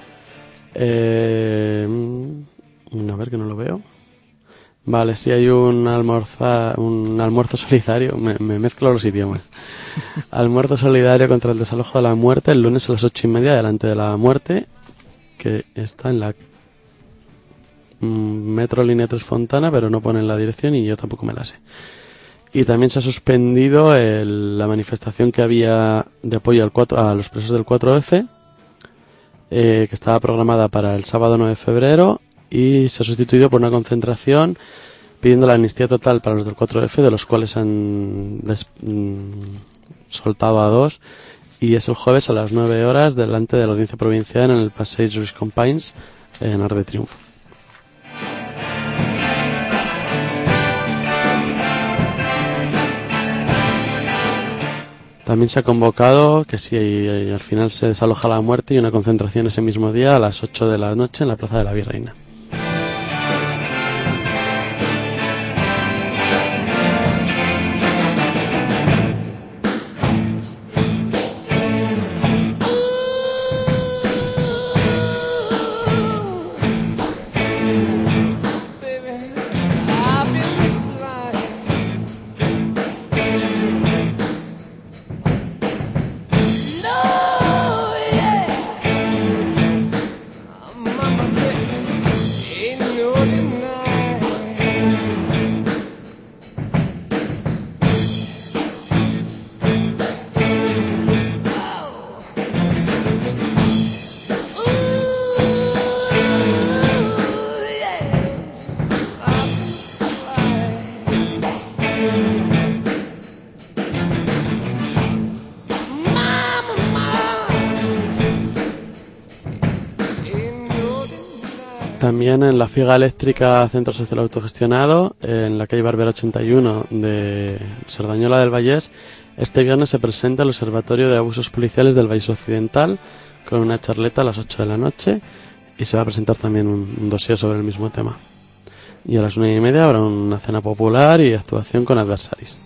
Eh, a ver, que no lo veo. Vale, sí hay un almuerzo, un almuerzo solidario, me, me mezclo los idiomas. Almuerzo solidario contra el desalojo de la muerte el lunes a las ocho y media delante de la muerte, que está en la mm, Metro Línea tres Fontana, pero no ponen la dirección y yo tampoco me la sé. Y también se ha suspendido el, la manifestación que había de apoyo al cuatro, a los presos del cuatro efe, eh, que estaba programada para el sábado nueve de febrero, y se ha sustituido por una concentración pidiendo la amnistía total para los del cuatro efe, de los cuales han des, mm, soltado a dos, y es el jueves a las nueve horas delante de la Audiencia Provincial en el Passeig Lluís Companys, en Arc de Triunfo. También se ha convocado que si al final se desaloja la muerte y una concentración ese mismo día a las ocho de la noche en la Plaza de la Virreina. También en la Fiega Eléctrica Centro Social Autogestionado, en la calle Barbera ochenta y uno de Cerdañola del Vallés, este viernes se presenta el Observatorio de Abusos Policiales del Vallés Occidental con una charleta a las ocho de la noche y se va a presentar también un, un dossier sobre el mismo tema. Y a las nueve y media habrá una cena popular y actuación con adversaris.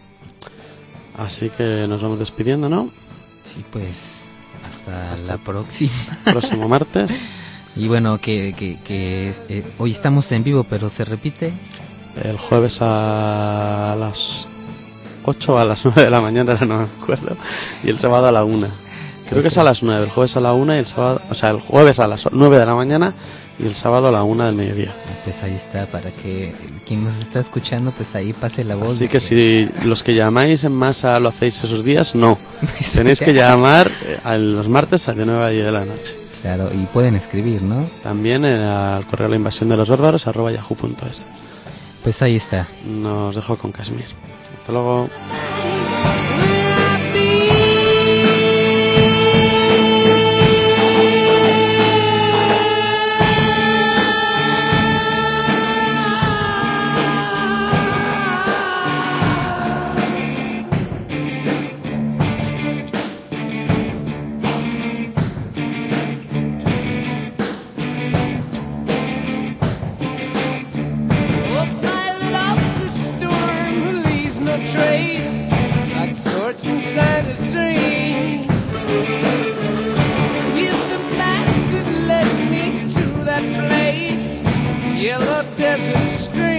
Así que nos vamos despidiendo, ¿no? Sí, pues hasta, hasta la próxima. Próximo martes. Y bueno, que, que, que eh, hoy estamos en vivo, pero se repite. El jueves a las ocho o a las nueve de la mañana, ahora no me acuerdo. Y el sábado a la una. Creo que es a las nueve, el jueves a la una y el sábado... O sea, el jueves a las nueve de la mañana y el sábado a la una del mediodía. Pues ahí está, para que quien nos está escuchando, pues ahí pase la voz. Así que, que si los que llamáis en masa lo hacéis esos días, no. Tenéis que llamar a los martes a de nueve a diez de la noche. Claro, y pueden escribir, ¿no? También eh, al correo la invasión de los bárbaros arroba yahoo punto es. Pues ahí está. Nos dejo con Kashmir. Hasta luego. Trace, like thoughts inside a dream. If the back could let me to that place, yellow desert scream.